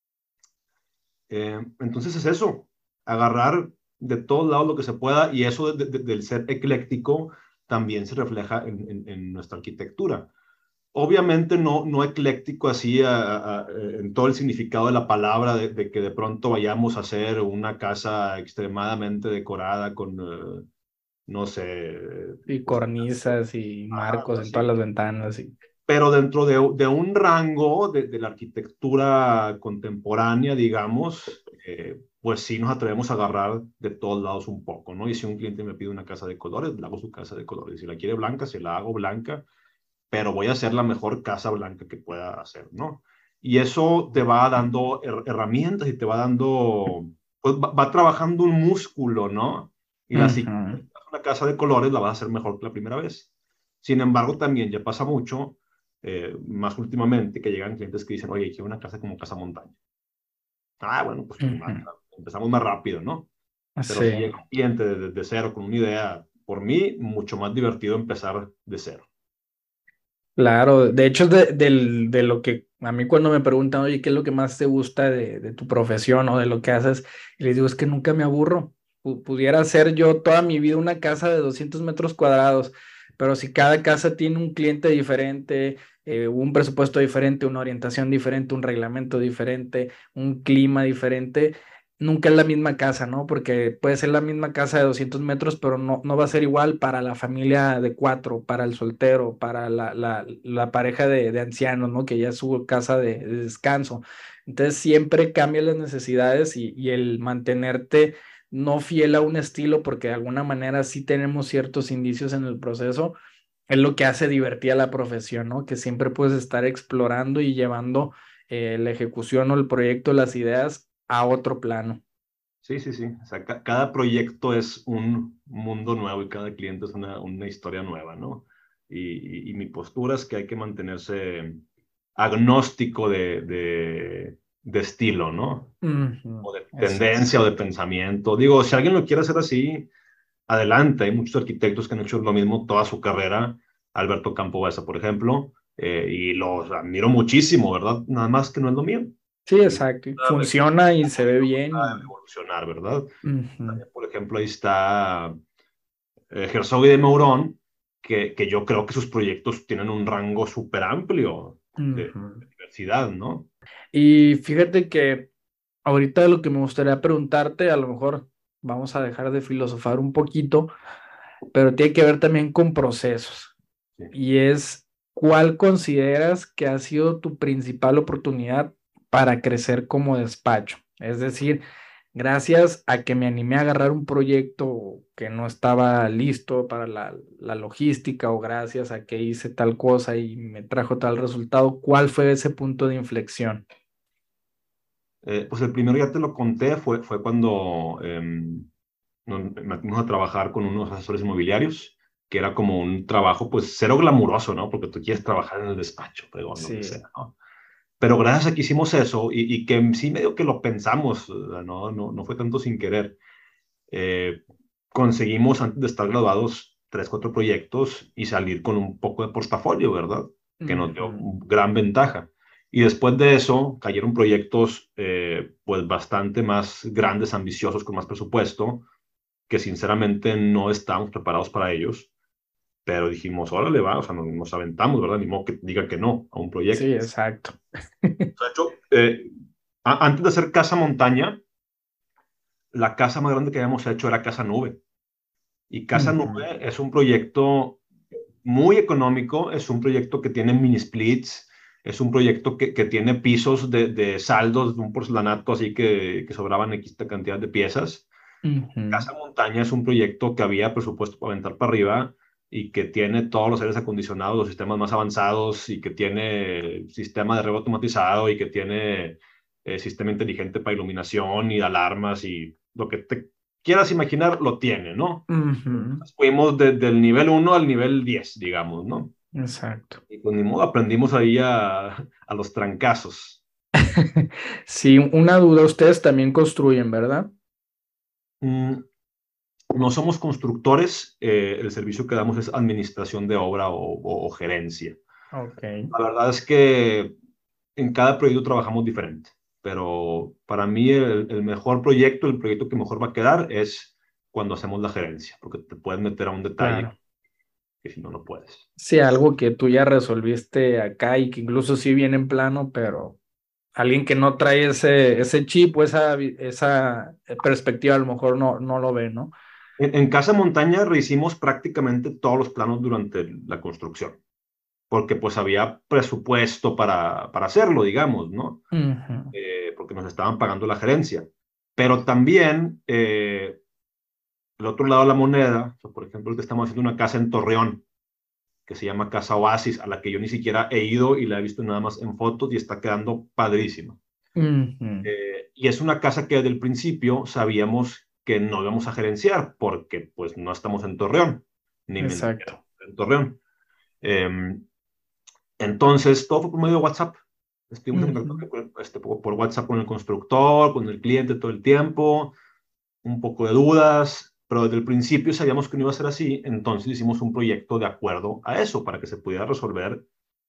Entonces es eso, agarrar de todos lados lo que se pueda, y eso del ser ecléctico también se refleja en nuestra arquitectura. Obviamente no ecléctico así en todo el significado de la palabra, de que de pronto vayamos a hacer una casa extremadamente decorada con, no sé, Y pues, cornisas y algo marcos en todas las así. ventanas. Pero dentro de un rango de la arquitectura contemporánea, digamos, pues sí nos atrevemos a agarrar de todos lados un poco, ¿no? Y si un cliente me pide una casa de colores, le hago su casa de colores. Si la quiere blanca, se la hago blanca, pero voy a hacer la mejor casa blanca que pueda hacer, ¿no? Y eso te va dando herramientas y te va dando, pues va trabajando un músculo, ¿no? Y la siguiente Ujú. una casa de colores la vas a hacer mejor que la primera vez. Sin embargo, también ya pasa mucho, más últimamente, que llegan clientes que dicen: oye, quiero una casa como casa montaña. Ah, bueno, pues Ujú. empezamos más rápido, ¿no? Pero si Sí. llega un cliente desde cero con una idea, por mí, mucho más divertido empezar de cero. Claro, de hecho, de lo que a mí cuando me preguntan, oye, ¿qué es lo que más te gusta de tu profesión o de lo que haces? Y les digo, es que nunca me aburro. Pudiera hacer yo toda mi vida una casa de 200 metros cuadrados, pero si cada casa tiene un cliente diferente, un presupuesto diferente, una orientación diferente, un reglamento diferente, un clima diferente, nunca es la misma casa, ¿no? Porque puede ser la misma casa de 200 metros, pero no va a ser igual para la familia de cuatro, para el soltero, para la pareja de ancianos, ¿no? Que ya es su casa de descanso. Entonces siempre cambian las necesidades y el mantenerte no fiel a un estilo, porque de alguna manera sí tenemos ciertos indicios en el proceso, es lo que hace divertida la profesión, ¿no? Que siempre puedes estar explorando y llevando la ejecución o el proyecto, las ideas a otro plano. Sí, sí, sí. O sea, cada proyecto es un mundo nuevo y cada cliente es una historia nueva, ¿no? Y mi postura es que hay que mantenerse agnóstico de estilo, ¿no? Ujú. O de Eso es. tendencia o de pensamiento. Digo, si alguien lo quiere hacer así, adelante. Hay muchos arquitectos que han hecho lo mismo toda su carrera. Alberto Campo Baeza, por ejemplo, y los admiro muchísimo, ¿verdad? Nada más que no es lo mío. Sí, Me exacto. Y gusta funciona y se ve bien evolucionar, ¿verdad? ujú, También, por ejemplo, ahí está Herzog y de Meuron, que yo creo que sus proyectos tienen un rango súper amplio ujú. de diversidad, ¿no? Y fíjate que ahorita lo que me gustaría preguntarte, a lo mejor vamos a dejar de filosofar un poquito, pero tiene que ver también con procesos. Sí. Y es, ¿cuál consideras que ha sido tu principal oportunidad para crecer como despacho? Es decir, gracias a que me animé a agarrar un proyecto que no estaba listo para la logística o gracias a que hice tal cosa y me trajo tal resultado, ¿cuál fue ese punto de inflexión? Pues el primero ya te lo conté, fue cuando nos metimos a trabajar con unos asesores inmobiliarios, que era como un trabajo, pues, cero glamuroso, ¿no? Porque tú quieres trabajar en el despacho, pero lo que sea, Sí. ¿no? Pero gracias a que hicimos eso y que sí medio que lo pensamos, no fue tanto sin querer. Eh, Conseguimos, antes de estar graduados, tres, cuatro proyectos y salir con un poco de portafolio, ¿verdad? Que nos dio Ujú. gran ventaja. Y después de eso cayeron proyectos pues bastante más grandes, ambiciosos, con más presupuesto, que sinceramente no estábamos preparados para ellos, pero dijimos, órale, va, o sea, nos aventamos, ¿verdad? Ni modo que diga que no a un Sí, proyecto. exacto. De hecho, antes de hacer Casa Montaña, la casa más grande que habíamos hecho era Casa Nube. Y Casa Ujú. Nube es un proyecto muy económico, es un proyecto que tiene mini splits, es un proyecto que tiene pisos de saldos de un porcelanato así que sobraban X cantidad de piezas. Ujú. Casa Montaña es un proyecto que había presupuesto para aventar para arriba y que tiene todos los aires acondicionados, los sistemas más avanzados y que tiene sistema de riego automatizado y que tiene sistema inteligente para iluminación y alarmas y lo que te quieras imaginar lo tiene, ¿no? Ujú. Fuimos desde el nivel 1 al nivel 10 digamos, ¿no? Exacto. Y pues ni modo, aprendimos ahí a los trancazos. Sí, una duda, ustedes también construyen, ¿verdad? Mm, no somos constructores, el servicio que damos es administración de obra o gerencia. Ok. La verdad es que en cada proyecto trabajamos diferente, pero para mí el mejor proyecto, el proyecto que mejor va a quedar es cuando hacemos la gerencia, porque te puedes meter a un detalle Claro. que si no, no puedes. Sí, algo que tú ya resolviste acá y que incluso sí viene en plano, pero alguien que no trae ese chip o esa perspectiva a lo mejor no lo ve, ¿no? En Casa Montaña rehicimos prácticamente todos los planos durante la construcción, porque pues había presupuesto para hacerlo, digamos, ¿no? Ujú. Porque nos estaban pagando la gerencia. Pero también, el otro lado de la moneda, o sea, por ejemplo, ahorita estamos haciendo una casa en Torreón, que se llama Casa Oasis, a la que yo ni siquiera he ido y la he visto nada más en fotos y está quedando padrísima. Ujú. Y es una casa que desde el principio sabíamos que no íbamos a gerenciar porque pues no estamos en Torreón, ni me Exacto. en Torreón. Eh, entonces, todo fue por medio de WhatsApp. Estuvimos en Ujú. contacto por WhatsApp con el constructor, con el cliente todo el tiempo, un poco de dudas, pero desde el principio sabíamos que no iba a ser así, entonces hicimos un proyecto de acuerdo a eso, para que se pudiera resolver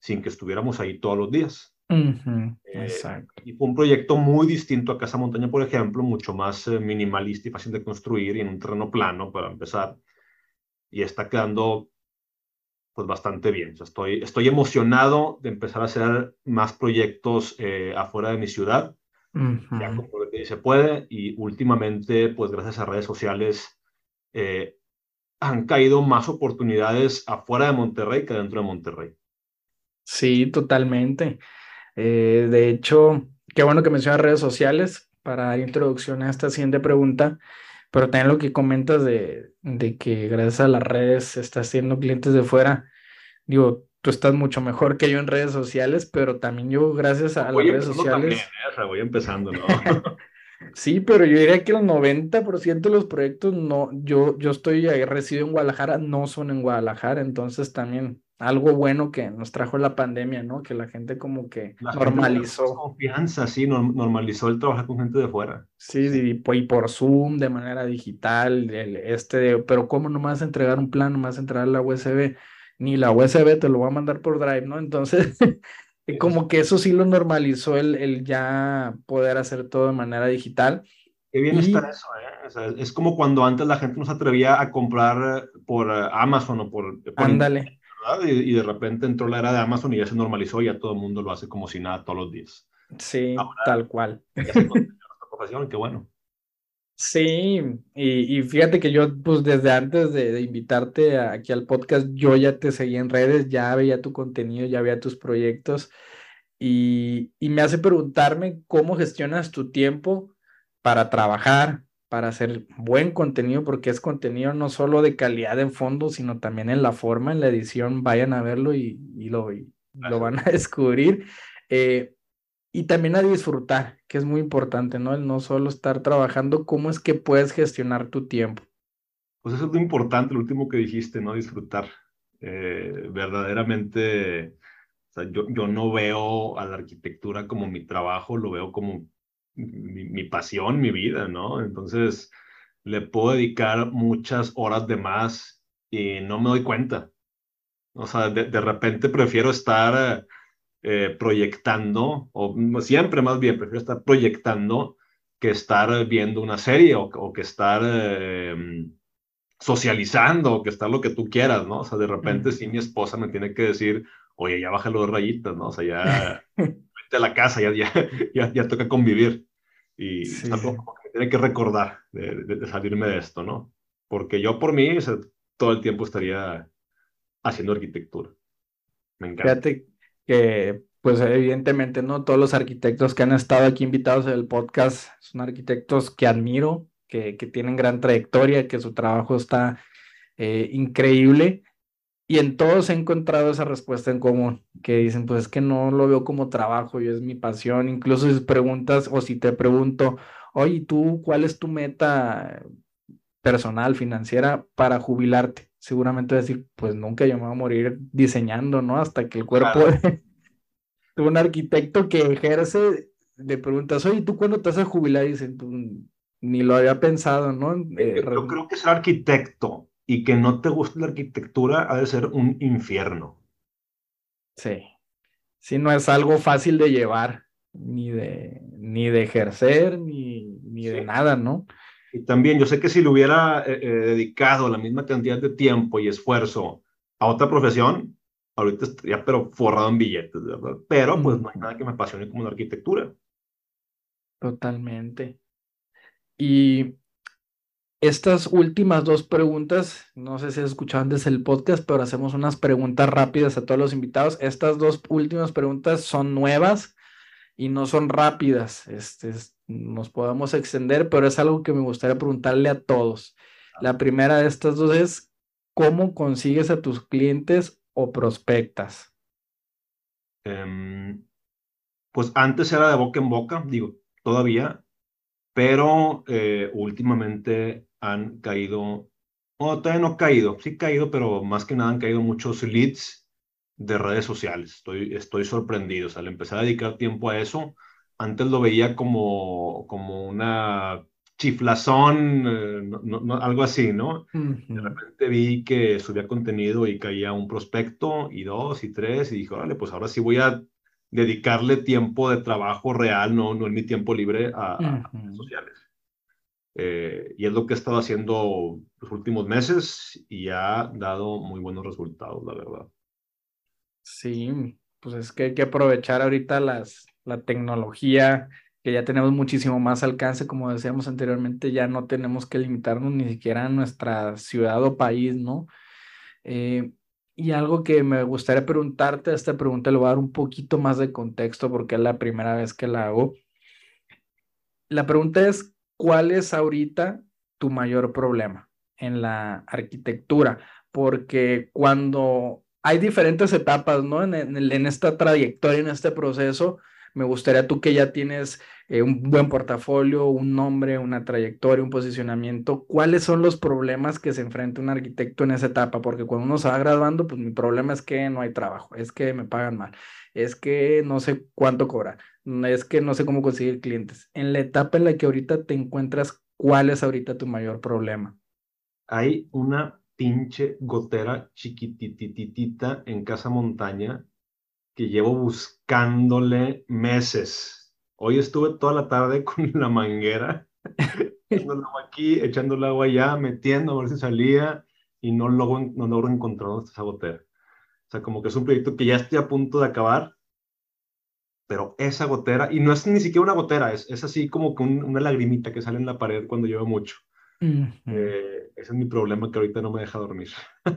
sin que estuviéramos ahí todos los días. Exacto. Y fue un proyecto muy distinto a Casa Montaña, por ejemplo, mucho más minimalista y fácil de construir y en un terreno plano para empezar. Y está quedando pues bastante bien. O sea, estoy emocionado de empezar a hacer más proyectos afuera de mi ciudad, ya Ujú. como se puede, y últimamente, pues gracias a redes sociales, eh, han caído más oportunidades afuera de Monterrey que dentro de Monterrey. Sí, totalmente. De hecho, qué bueno que mencionas redes sociales para dar introducción a esta siguiente pregunta, pero también lo que comentas de que gracias a las redes estás haciendo clientes de fuera. Digo, tú estás mucho mejor que yo en redes sociales, pero también yo gracias a las Voy redes empezando también, sociales. ¿eh? O sea, voy empezando, ¿no? Sí, pero yo diría que el 90% de los proyectos no, yo estoy ahí, resido en Guadalajara, no son en Guadalajara, entonces también algo bueno que nos trajo la pandemia, ¿no? Que la gente como que La gente le agarró más normalizó, confianza, sí, normalizó el trabajar con gente de fuera. sí, Sí, y por Zoom, de manera digital, pero ¿cómo no me vas a entregar un plan, no me vas a entregar la USB? Ni la USB te lo va a mandar por Drive, ¿no? Entonces, sí, sí, sí. como que eso sí lo normalizó el ya poder hacer todo de manera digital. Qué bien está Y eso, ¿eh? O sea, es como cuando antes la gente no se atrevía a comprar por Amazon o por internet, ándale. ¿verdad? Y de repente entró la era de Amazon y ya se normalizó, ya todo el mundo lo hace como si nada todos los días. Sí, Ahora tal cual. ya se considera nuestra profesión, qué bueno. Sí, y fíjate que yo, pues desde antes de invitarte aquí al podcast, yo ya te seguía en redes, ya veía tu contenido, ya veía tus proyectos y me hace preguntarme cómo gestionas tu tiempo para trabajar, para hacer buen contenido, porque es contenido no solo de calidad en fondo, sino también en la forma, en la edición, vayan a verlo y lo Gracias. van a descubrir. Eh, Y también a disfrutar, que es muy importante, ¿no? El no solo estar trabajando, ¿cómo es que puedes gestionar tu tiempo? Pues eso es lo importante, lo último que dijiste, ¿no? Disfrutar. Verdaderamente, o sea, yo no veo a la arquitectura como mi trabajo, lo veo como mi pasión, mi vida, ¿no? Entonces, le puedo dedicar muchas horas de más y no me doy cuenta. O sea, de repente prefiero estar proyectando, o siempre más bien, prefiero estar proyectando que estar viendo una serie o que estar socializando, que estar lo que tú quieras, ¿no? O sea, de repente sí mi Ujú. esposa me tiene que decir, oye, ya bájalo de rayitas, ¿no? O sea, ya vete a la casa, ya toca convivir. Y es Sí, algo sí. como que me tiene que recordar de salirme de esto, ¿no? Porque yo por mí, o sea, todo el tiempo estaría haciendo arquitectura. Me encanta. Fíjate que, pues evidentemente, ¿no? Todos los arquitectos que han estado aquí invitados en el podcast son arquitectos que admiro, que tienen gran trayectoria, que su trabajo está increíble. Y en todos he encontrado esa respuesta en común, que dicen, pues es que no lo veo como trabajo, yo es mi pasión. Incluso si preguntas o si te pregunto, oye, ¿tú cuál es tu meta personal, financiera para jubilarte? Seguramente vas a decir, pues nunca yo me voy a morir diseñando, ¿no? Hasta que el cuerpo Claro. de un arquitecto que ejerce, le preguntas, oye, ¿tú cuándo te vas a jubilar? Y dicen, "Pues, ni lo había pensado, ¿no? Yo creo que ser arquitecto y que no te guste la arquitectura ha de ser un infierno. Sí. Sí, no es algo fácil de llevar, ni de ejercer, ni de Sí. nada, ¿no? Y también yo sé que si le hubiera dedicado la misma cantidad de tiempo y esfuerzo a otra profesión, ahorita estaría pero forrado en billetes, ¿verdad? Pero pues no hay Ujú. nada que me apasione como la arquitectura. Totalmente. Y estas últimas dos preguntas, no sé si has escuchado antes el podcast, pero hacemos unas preguntas rápidas a todos los invitados. Estas dos últimas preguntas son nuevas y no son rápidas. Nos podemos extender, pero es algo que me gustaría preguntarle a todos. La primera de estas dos es, ¿cómo consigues a tus clientes o prospectas? Em, pues antes era de boca en boca, digo, todavía, pero últimamente han caído, no, todavía no ha caído, sí ha caído, pero más que nada han caído muchos leads de redes sociales. Estoy sorprendido, o sea, le empecé a dedicar tiempo a eso. Antes lo veía como una chiflazón, algo así, ¿no? De Ujú. repente vi que subía contenido y caía un prospecto y dos y tres y dije, órale, pues ahora sí voy a dedicarle tiempo de trabajo real, no en mi tiempo libre a redes Ujú. sociales. Y es lo que he estado haciendo los últimos meses y ha dado muy buenos resultados, la verdad. Sí, pues es que hay que aprovechar ahorita la tecnología, que ya tenemos muchísimo más alcance, como decíamos anteriormente, ya no tenemos que limitarnos ni siquiera a nuestra ciudad o país, ¿no? Eh, y algo que me gustaría preguntarte, a esta pregunta le voy a dar un poquito más de contexto porque es la primera vez que la hago. La pregunta es, ¿cuál es ahorita tu mayor problema en la arquitectura? Porque cuando hay diferentes etapas, ¿no? En esta trayectoria, en este proceso, me gustaría tú que ya tienes un buen portafolio, un nombre, una trayectoria, un posicionamiento. ¿Cuáles son los problemas que se enfrenta un arquitecto en esa etapa? Porque cuando uno se va graduando, pues mi problema es que no hay trabajo, es que me pagan mal, es que no sé cuánto cobrar. Es que no sé cómo conseguir clientes. En la etapa en la que ahorita te encuentras, ¿cuál es ahorita tu mayor problema? Hay una pinche gotera chiquitititita en Casa Montaña que llevo buscándole meses. Hoy estuve toda la tarde con la manguera, echando el agua aquí, echando el agua allá, metiendo a ver si salía y no logro encontrar dónde está esa gotera. O sea, como que es un proyecto que ya estoy a punto de acabar, pero esa gotera, y no es ni siquiera una gotera, es así como que una lagrimita que sale en la pared cuando llueve mucho. Ujú. Ese es mi problema que ahorita no me deja dormir.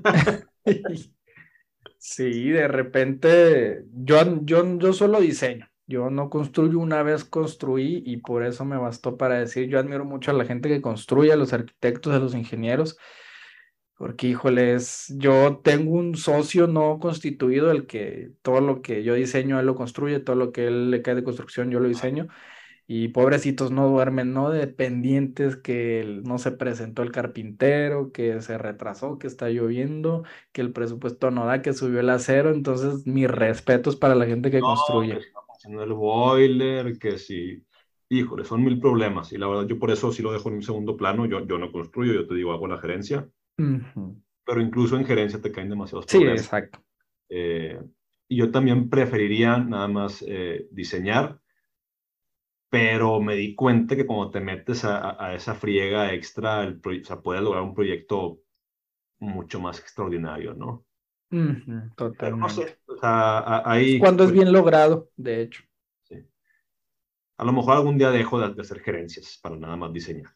Sí, de repente yo solo diseño, yo no construyo, una vez construí y por eso me bastó para decir, yo admiro mucho a la gente que construye, a los arquitectos, a los ingenieros, porque híjoles, yo tengo un socio no constituido, el que todo lo que yo diseño él lo construye, todo lo que él le cae de construcción yo lo diseño. Y pobrecitos no duermen, ¿no? Dependientes que no se presentó el carpintero, que se retrasó, que está lloviendo, que el presupuesto no da, que subió el acero. Entonces, mis respetos para la gente que No, que construye. si no funciona el boiler, que si, híjole, son mil problemas. Y la verdad, yo por eso sí lo dejo en un segundo plano. Yo no construyo, yo te digo, hago la gerencia, Ujú. pero incluso en gerencia te caen demasiados Sí, problemas. exacto. Eh, y yo también preferiría nada más diseñar, pero me di cuenta que cuando te metes a esa friega extra, o sea, puedes lograr un proyecto mucho más extraordinario, ¿no? Ujú, Pero no totalmente. sé, o sea, Es ahí, cuando es pues, bien logrado, de hecho. sí. A lo mejor algún día dejo de hacer gerencias para nada más diseñar.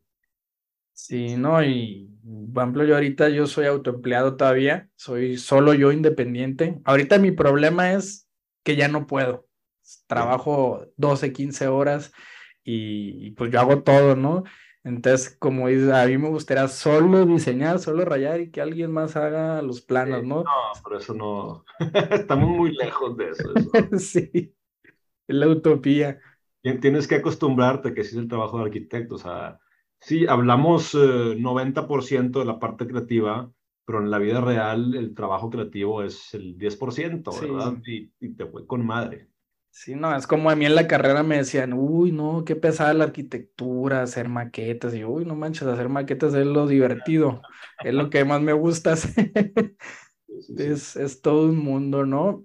Sí, no, y por ejemplo, yo ahorita yo soy autoempleado todavía, soy solo yo independiente. Ahorita mi problema es que ya no puedo. Sí. Trabajo 12, 15 horas y pues yo hago todo, ¿no? Entonces, como dices, a mí me gustaría solo diseñar, solo rayar y que alguien más haga los planos, ¿no? No, pero eso no, estamos muy lejos de eso. Sí, es la utopía. Tienes que acostumbrarte que ese es el trabajo de arquitecto. O sea, sí, hablamos 90% de la parte creativa, pero en la vida real el trabajo creativo es el 10%, ¿verdad? Sí. Y te fue con madre. Sí, no, es como a mí en la carrera me decían, uy, no, qué pesada la arquitectura, hacer maquetas, y yo, uy, no manches, hacer maquetas es lo divertido, es lo que más me gusta hacer, Sí, sí, sí. es todo un mundo, ¿no?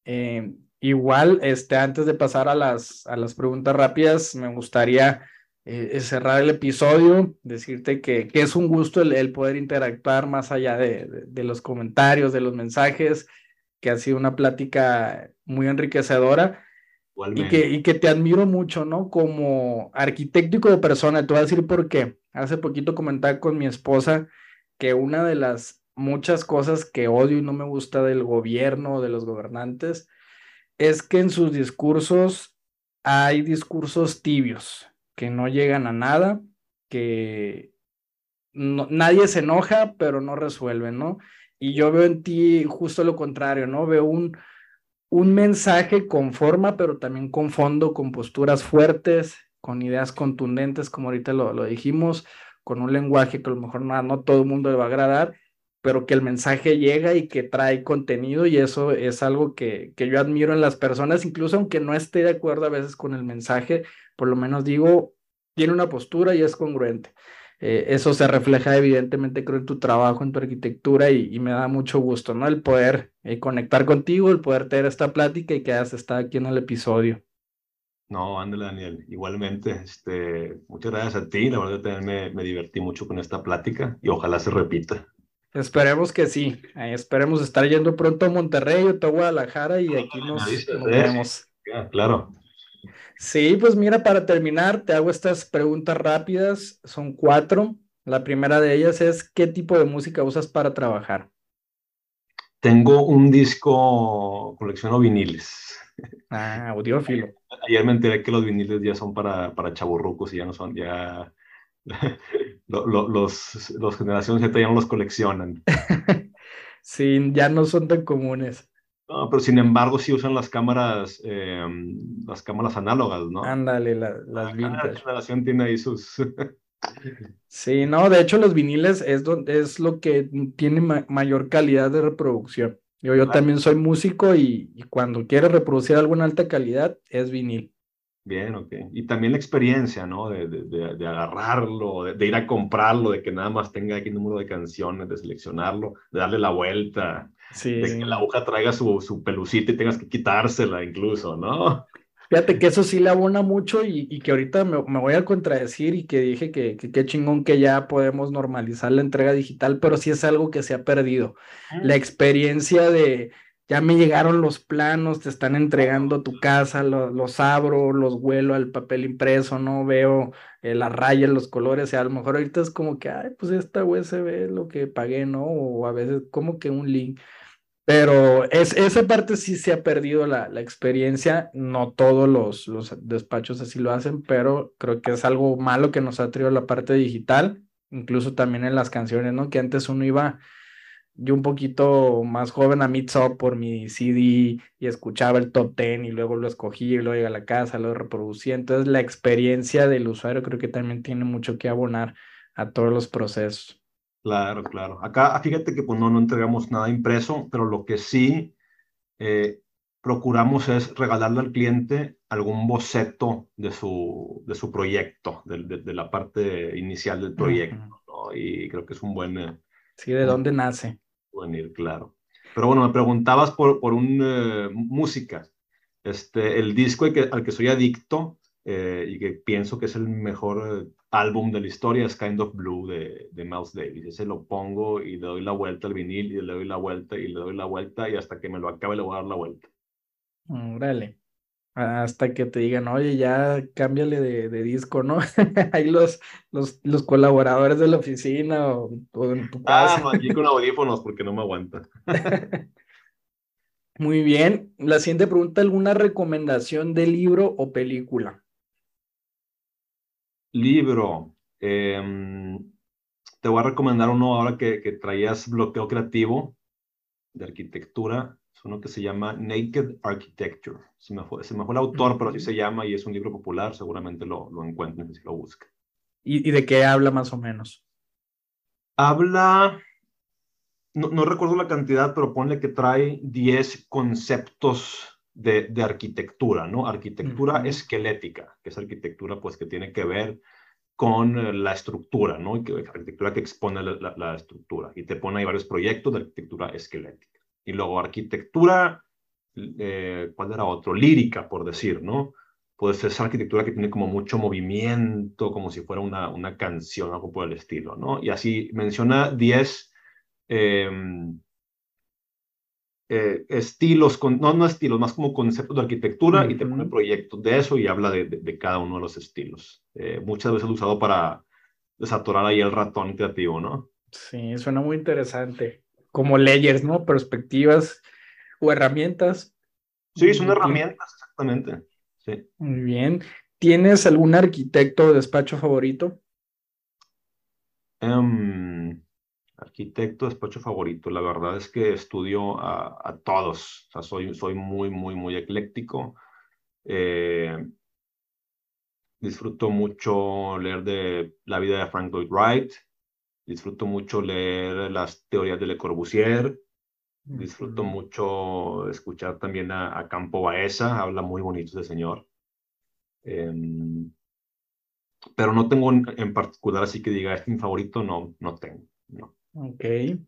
Igual, antes de pasar a las preguntas rápidas, me gustaría cerrar el episodio, decirte que es un gusto el poder interactuar más allá de los comentarios, de los mensajes, que ha sido una plática muy enriquecedora Igualmente. y que te admiro mucho, ¿no? Como arquitecto y como persona. Te voy a decir por qué. Hace poquito comentaba con mi esposa que una de las muchas cosas que odio y no me gusta del gobierno o de los gobernantes es que en sus discursos hay discursos tibios, que no llegan a nada, que nadie se enoja, pero no resuelven, ¿no? Y yo veo en ti justo lo contrario, ¿no? Veo un mensaje con forma, pero también con fondo, con posturas fuertes, con ideas contundentes, como ahorita lo dijimos, con un lenguaje que a lo mejor no todo el mundo le va a agradar, pero que el mensaje llega y que trae contenido y eso es algo que yo admiro en las personas, incluso aunque no esté de acuerdo a veces con el mensaje, por lo menos digo, tiene una postura y es congruente. Eso se refleja evidentemente, creo, en tu trabajo, en tu arquitectura y me da mucho gusto, ¿no? El poder conectar contigo, el poder tener esta plática y que hayas estado aquí en el episodio. No, ándale, Daniel. Igualmente, muchas gracias a ti. La verdad, yo también me divertí mucho con esta plática y ojalá se repita. Esperemos que sí. Esperemos estar yendo pronto a Monterrey o a Guadalajara y aquí Me dices, nos sí, vemos. ya, claro. Sí, pues mira, para terminar, te hago estas preguntas rápidas. Son cuatro. La primera de ellas es, ¿qué tipo de música usas para trabajar? Tengo un disco, colecciono viniles. Ah, audiófilo. Ayer me enteré que los viniles ya son para chavorrucos y ya no son, ya los generaciones Z ya no los coleccionan. Sí, ya no son tan comunes. No, pero sin embargo sí usan las cámaras análogas, ¿no? Ándale, las Cada vintage. generación tiene ahí sus... Sí, no, de hecho los viniles es lo que tiene mayor calidad de reproducción. Yo también soy músico y cuando quiero reproducir algo en alta calidad es vinil. Bien, ok. Y también la experiencia, ¿no? De agarrarlo, de ir a comprarlo, de que nada más tenga aquí un número de canciones, de seleccionarlo, de darle la vuelta, Sí, de que la sí. aguja traiga su pelucita y tengas que quitársela incluso, ¿no? Fíjate que eso sí le abona mucho y que ahorita me voy a contradecir y que dije que qué chingón que ya podemos normalizar la entrega digital, pero sí es algo que se ha perdido. La experiencia de ya me llegaron los planos, te están entregando tu casa, los abro, los huelo al papel impreso, no veo las rayas, los colores, y a lo mejor ahorita es como que, ay, pues esta USB es lo que pagué, ¿no? O a veces como que un link. Pero esa parte sí se ha perdido la experiencia. No todos los despachos así lo hacen, pero creo que es algo malo que nos ha traído la parte digital, incluso también en las canciones, ¿no? Que antes uno iba, yo un poquito más joven a Mix Up por mi CD y escuchaba el top 10 y luego lo escogí y luego iba a la casa, lo reproducía. Entonces la experiencia del usuario creo que también tiene mucho que abonar a todos los procesos. Claro, claro. Acá, fíjate que pues no entregamos nada impreso, pero lo que sí eh, procuramos es regalarle al cliente algún boceto de su proyecto, de la parte inicial del Ujú. proyecto, ¿no? Y creo que es Sí, ¿de un dónde nace? souvenir, claro. Pero bueno, me preguntabas por música. El disco al que soy adicto y que pienso que es el mejor álbum de la historia es Kind of Blue de Miles Davis. Ese lo pongo y le doy la vuelta al vinil y le doy la vuelta y le doy la vuelta y hasta que me lo acabe le voy a dar la vuelta. Órale. Hasta que te digan, oye, ya cámbiale de disco, ¿no? Ahí los colaboradores de la oficina o en tu Ah, no, casa. aquí con audífonos porque no me aguanta. Muy bien. La siguiente pregunta, ¿alguna recomendación de libro o película? Libro. Te voy a recomendar uno ahora que traías bloqueo creativo de arquitectura. Es uno que se llama Naked Architecture. Se me fue el autor, pero así Ujú. se llama y es un libro popular. Seguramente lo encuentren si lo buscan. ¿Y de qué habla más o menos? Habla, no recuerdo la cantidad, pero ponle que trae 10 conceptos de arquitectura, ¿no? Arquitectura Ujú. esquelética, que es arquitectura pues que tiene que ver con la estructura, ¿no? Arquitectura que expone la estructura. Y te pone ahí varios proyectos de arquitectura esquelética. Y luego arquitectura, ¿cuál era otro? Lírica, por decir, ¿no? Puede ser esa arquitectura que tiene como mucho movimiento, como si fuera una canción, algo por el estilo, ¿no? Y así menciona 10 eh, estilos, no estilos, más como conceptos de arquitectura y te pone Ujú. proyectos de eso y habla de cada uno de los estilos. Muchas veces lo he usado para desatorar ahí el ratón creativo, ¿no? Sí, suena muy interesante. Como layers, ¿no? Perspectivas o herramientas. Sí, son Mm, tien- herramientas, exactamente. Sí. Muy bien. ¿Tienes algún arquitecto o despacho favorito? Em, arquitecto, despacho favorito. La verdad es que estudio a todos. O sea, soy muy, muy, muy ecléctico. Eh, disfruto mucho leer de la vida de Frank Lloyd Wright. Disfruto mucho leer las teorías de Le Corbusier. Disfruto Ujú. mucho escuchar también a Campo Baeza. Habla muy bonito ese señor. Em, pero no tengo en particular así que diga, este es mi favorito, no, no tengo, no. Ok.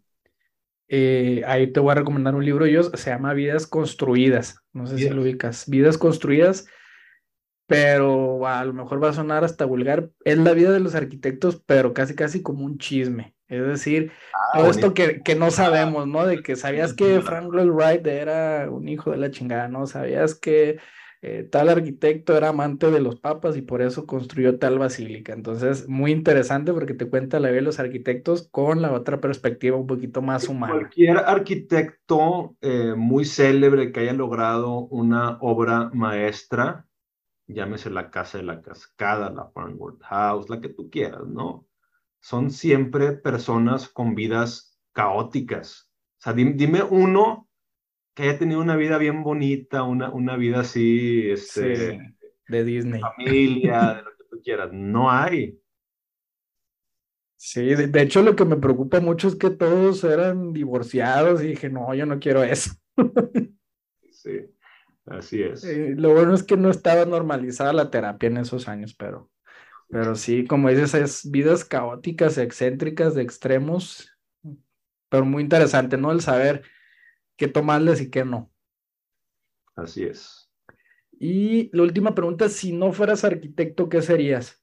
Ahí te voy a recomendar un libro de ellos, se llama Vidas Construidas. No sé si lo Yes. ubicas. Vidas Construidas, pero a lo mejor va a sonar hasta vulgar. Es la vida de los arquitectos, pero casi casi como un chisme. Es decir, Ah, todo esto bonito. que no Ah, sabemos, ¿no? De que sabías que cultura. Frank Lloyd Wright era un hijo de la chingada, ¿no? Sabías que tal arquitecto era amante de los papas y por eso construyó tal basílica. Entonces, muy interesante porque te cuenta la vida de los arquitectos con la otra perspectiva un poquito más humana. Cualquier arquitecto muy célebre que haya logrado una obra maestra, llámese la Casa de la Cascada, la Farnworth House, la que tú quieras, ¿no? Son siempre personas con vidas caóticas. O sea, dime uno que haya tenido una vida bien bonita, una vida así, Sí, de Disney. familia, de lo que tú quieras. No hay. Sí, de hecho lo que me preocupa mucho es que todos eran divorciados y dije, no, yo no quiero eso. Sí, así es. Lo bueno es que no estaba normalizada la terapia en esos años, pero sí, como dices, es vidas caóticas, excéntricas, de extremos, pero muy interesante, ¿no? El saber qué tomarles y qué no. Así es. Y la última pregunta, si no fueras arquitecto, ¿qué serías?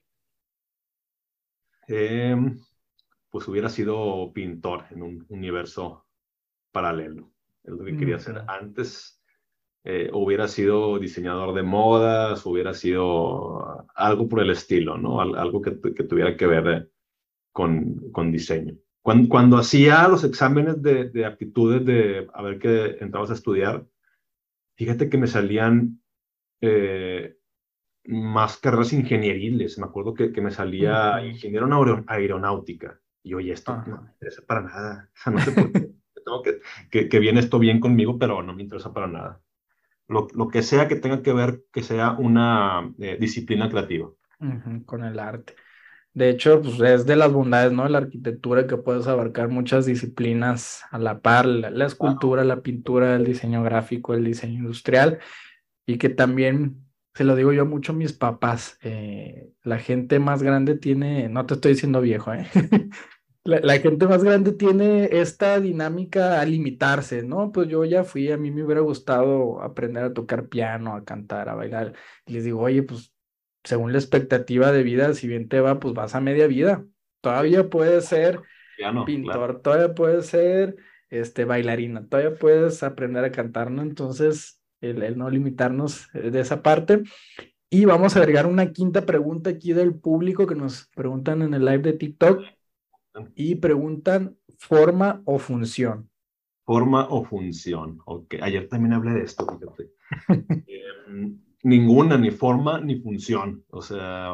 Em, pues hubiera sido pintor en un universo paralelo. Es lo que quería Ujú. hacer antes. Hubiera sido diseñador de modas, hubiera sido algo por el estilo, ¿no? Algo que tuviera que ver con diseño. Cuando hacía los exámenes de aptitudes de a ver qué entrabas a estudiar, fíjate que me salían eh, más carreras ingenieriles. Me acuerdo que me salía Ujú. ingeniero en aeronáutica. Y oye, esto no me Ajá. interesa para nada. O sea, no sé por qué. Tengo que viene esto bien conmigo, pero no me interesa para nada. Lo que sea que tenga que ver, que sea una disciplina creativa. Ujú, con el arte. De hecho, pues es de las bondades, ¿no? La arquitectura que puedes abarcar muchas disciplinas a la par, la escultura, la pintura, el diseño gráfico, el diseño industrial, y que también, se lo digo yo mucho a mis papás, la gente más grande tiene, no te estoy diciendo viejo, ¿eh? La gente más grande tiene esta dinámica a limitarse, ¿no? Pues yo ya fui, a mí me hubiera gustado aprender a tocar piano, a cantar, a bailar. Y les digo, oye, pues según la expectativa de vida, si bien te va, pues vas a media vida. Sí, Todavía puedes ser ya no, claro. pintor, todavía puedes ser bailarina, todavía puedes aprender a cantar, ¿no? Entonces, el no limitarnos de esa parte. Y vamos a agregar una quinta pregunta aquí del público que nos preguntan en el live de TikTok y preguntan forma o función. Forma o función. Ok, ayer también hablé de esto, fíjate. Ninguna, ni forma ni función. O sea,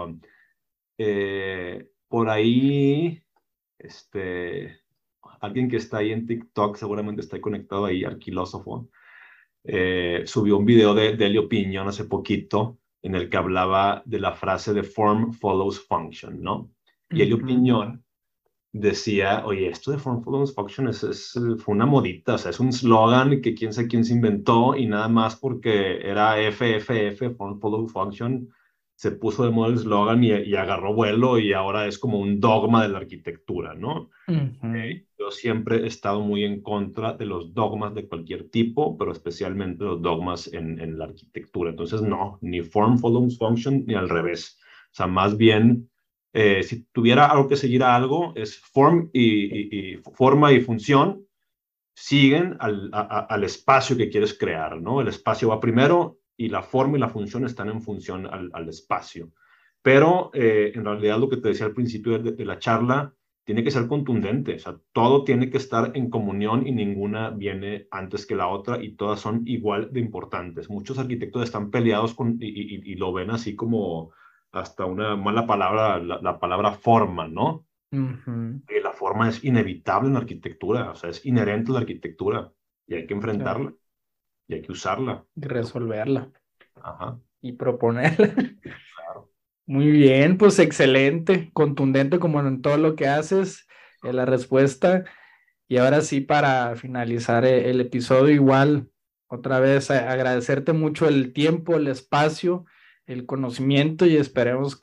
por ahí, este, alguien que está ahí en TikTok seguramente está conectado ahí, Arquilósofo, subió un video de Elio Piñón hace poquito en el que hablaba de la frase de form follows function, ¿no? Y Elio Ujú. Piñón decía, oye, esto de Form Follows Function fue una modita, o sea, es un slogan que quién sabe quién se inventó y nada más porque era FFF, Form Follows Function, se puso de moda el slogan y agarró vuelo y ahora es como un dogma de la arquitectura, ¿no? Ujú. Yo siempre he estado muy en contra de los dogmas de cualquier tipo, pero especialmente los dogmas en la arquitectura. Entonces, no, ni form follows function ni al revés. O sea, más bien, si tuviera algo que seguir a algo, es forma y función siguen al espacio que quieres crear, ¿no? El espacio va primero y la forma y la función están en función al espacio. Pero en realidad lo que te decía al principio de la charla, tiene que ser contundente, o sea, todo tiene que estar en comunión y ninguna viene antes que la otra y todas son igual de importantes. Muchos arquitectos están peleados y lo ven así como hasta una mala palabra, la palabra forma, ¿no? Ujú. La forma es inevitable en la arquitectura, o sea, es inherente a la arquitectura y hay que Claro, enfrentarla y hay que usarla. y resolverla Ajá, y proponerla. claro. Muy bien, pues excelente, contundente como en todo lo que haces, la respuesta. Y ahora sí, para finalizar el episodio, igual, otra vez agradecerte mucho el tiempo, el espacio, el conocimiento y esperemos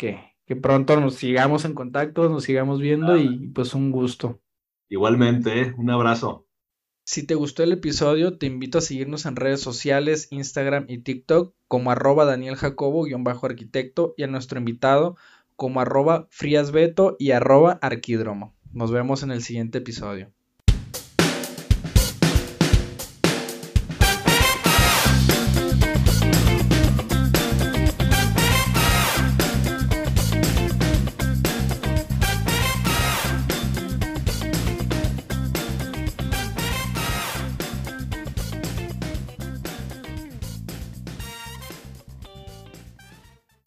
que pronto nos sigamos en contacto, nos sigamos viendo y pues un gusto. Igualmente, un abrazo. Si te gustó el episodio, te invito a seguirnos en redes sociales, Instagram y TikTok como @DanielJacobo_arquitecto y a nuestro invitado como @friasbeto y @arquidromo. Nos vemos en el siguiente episodio.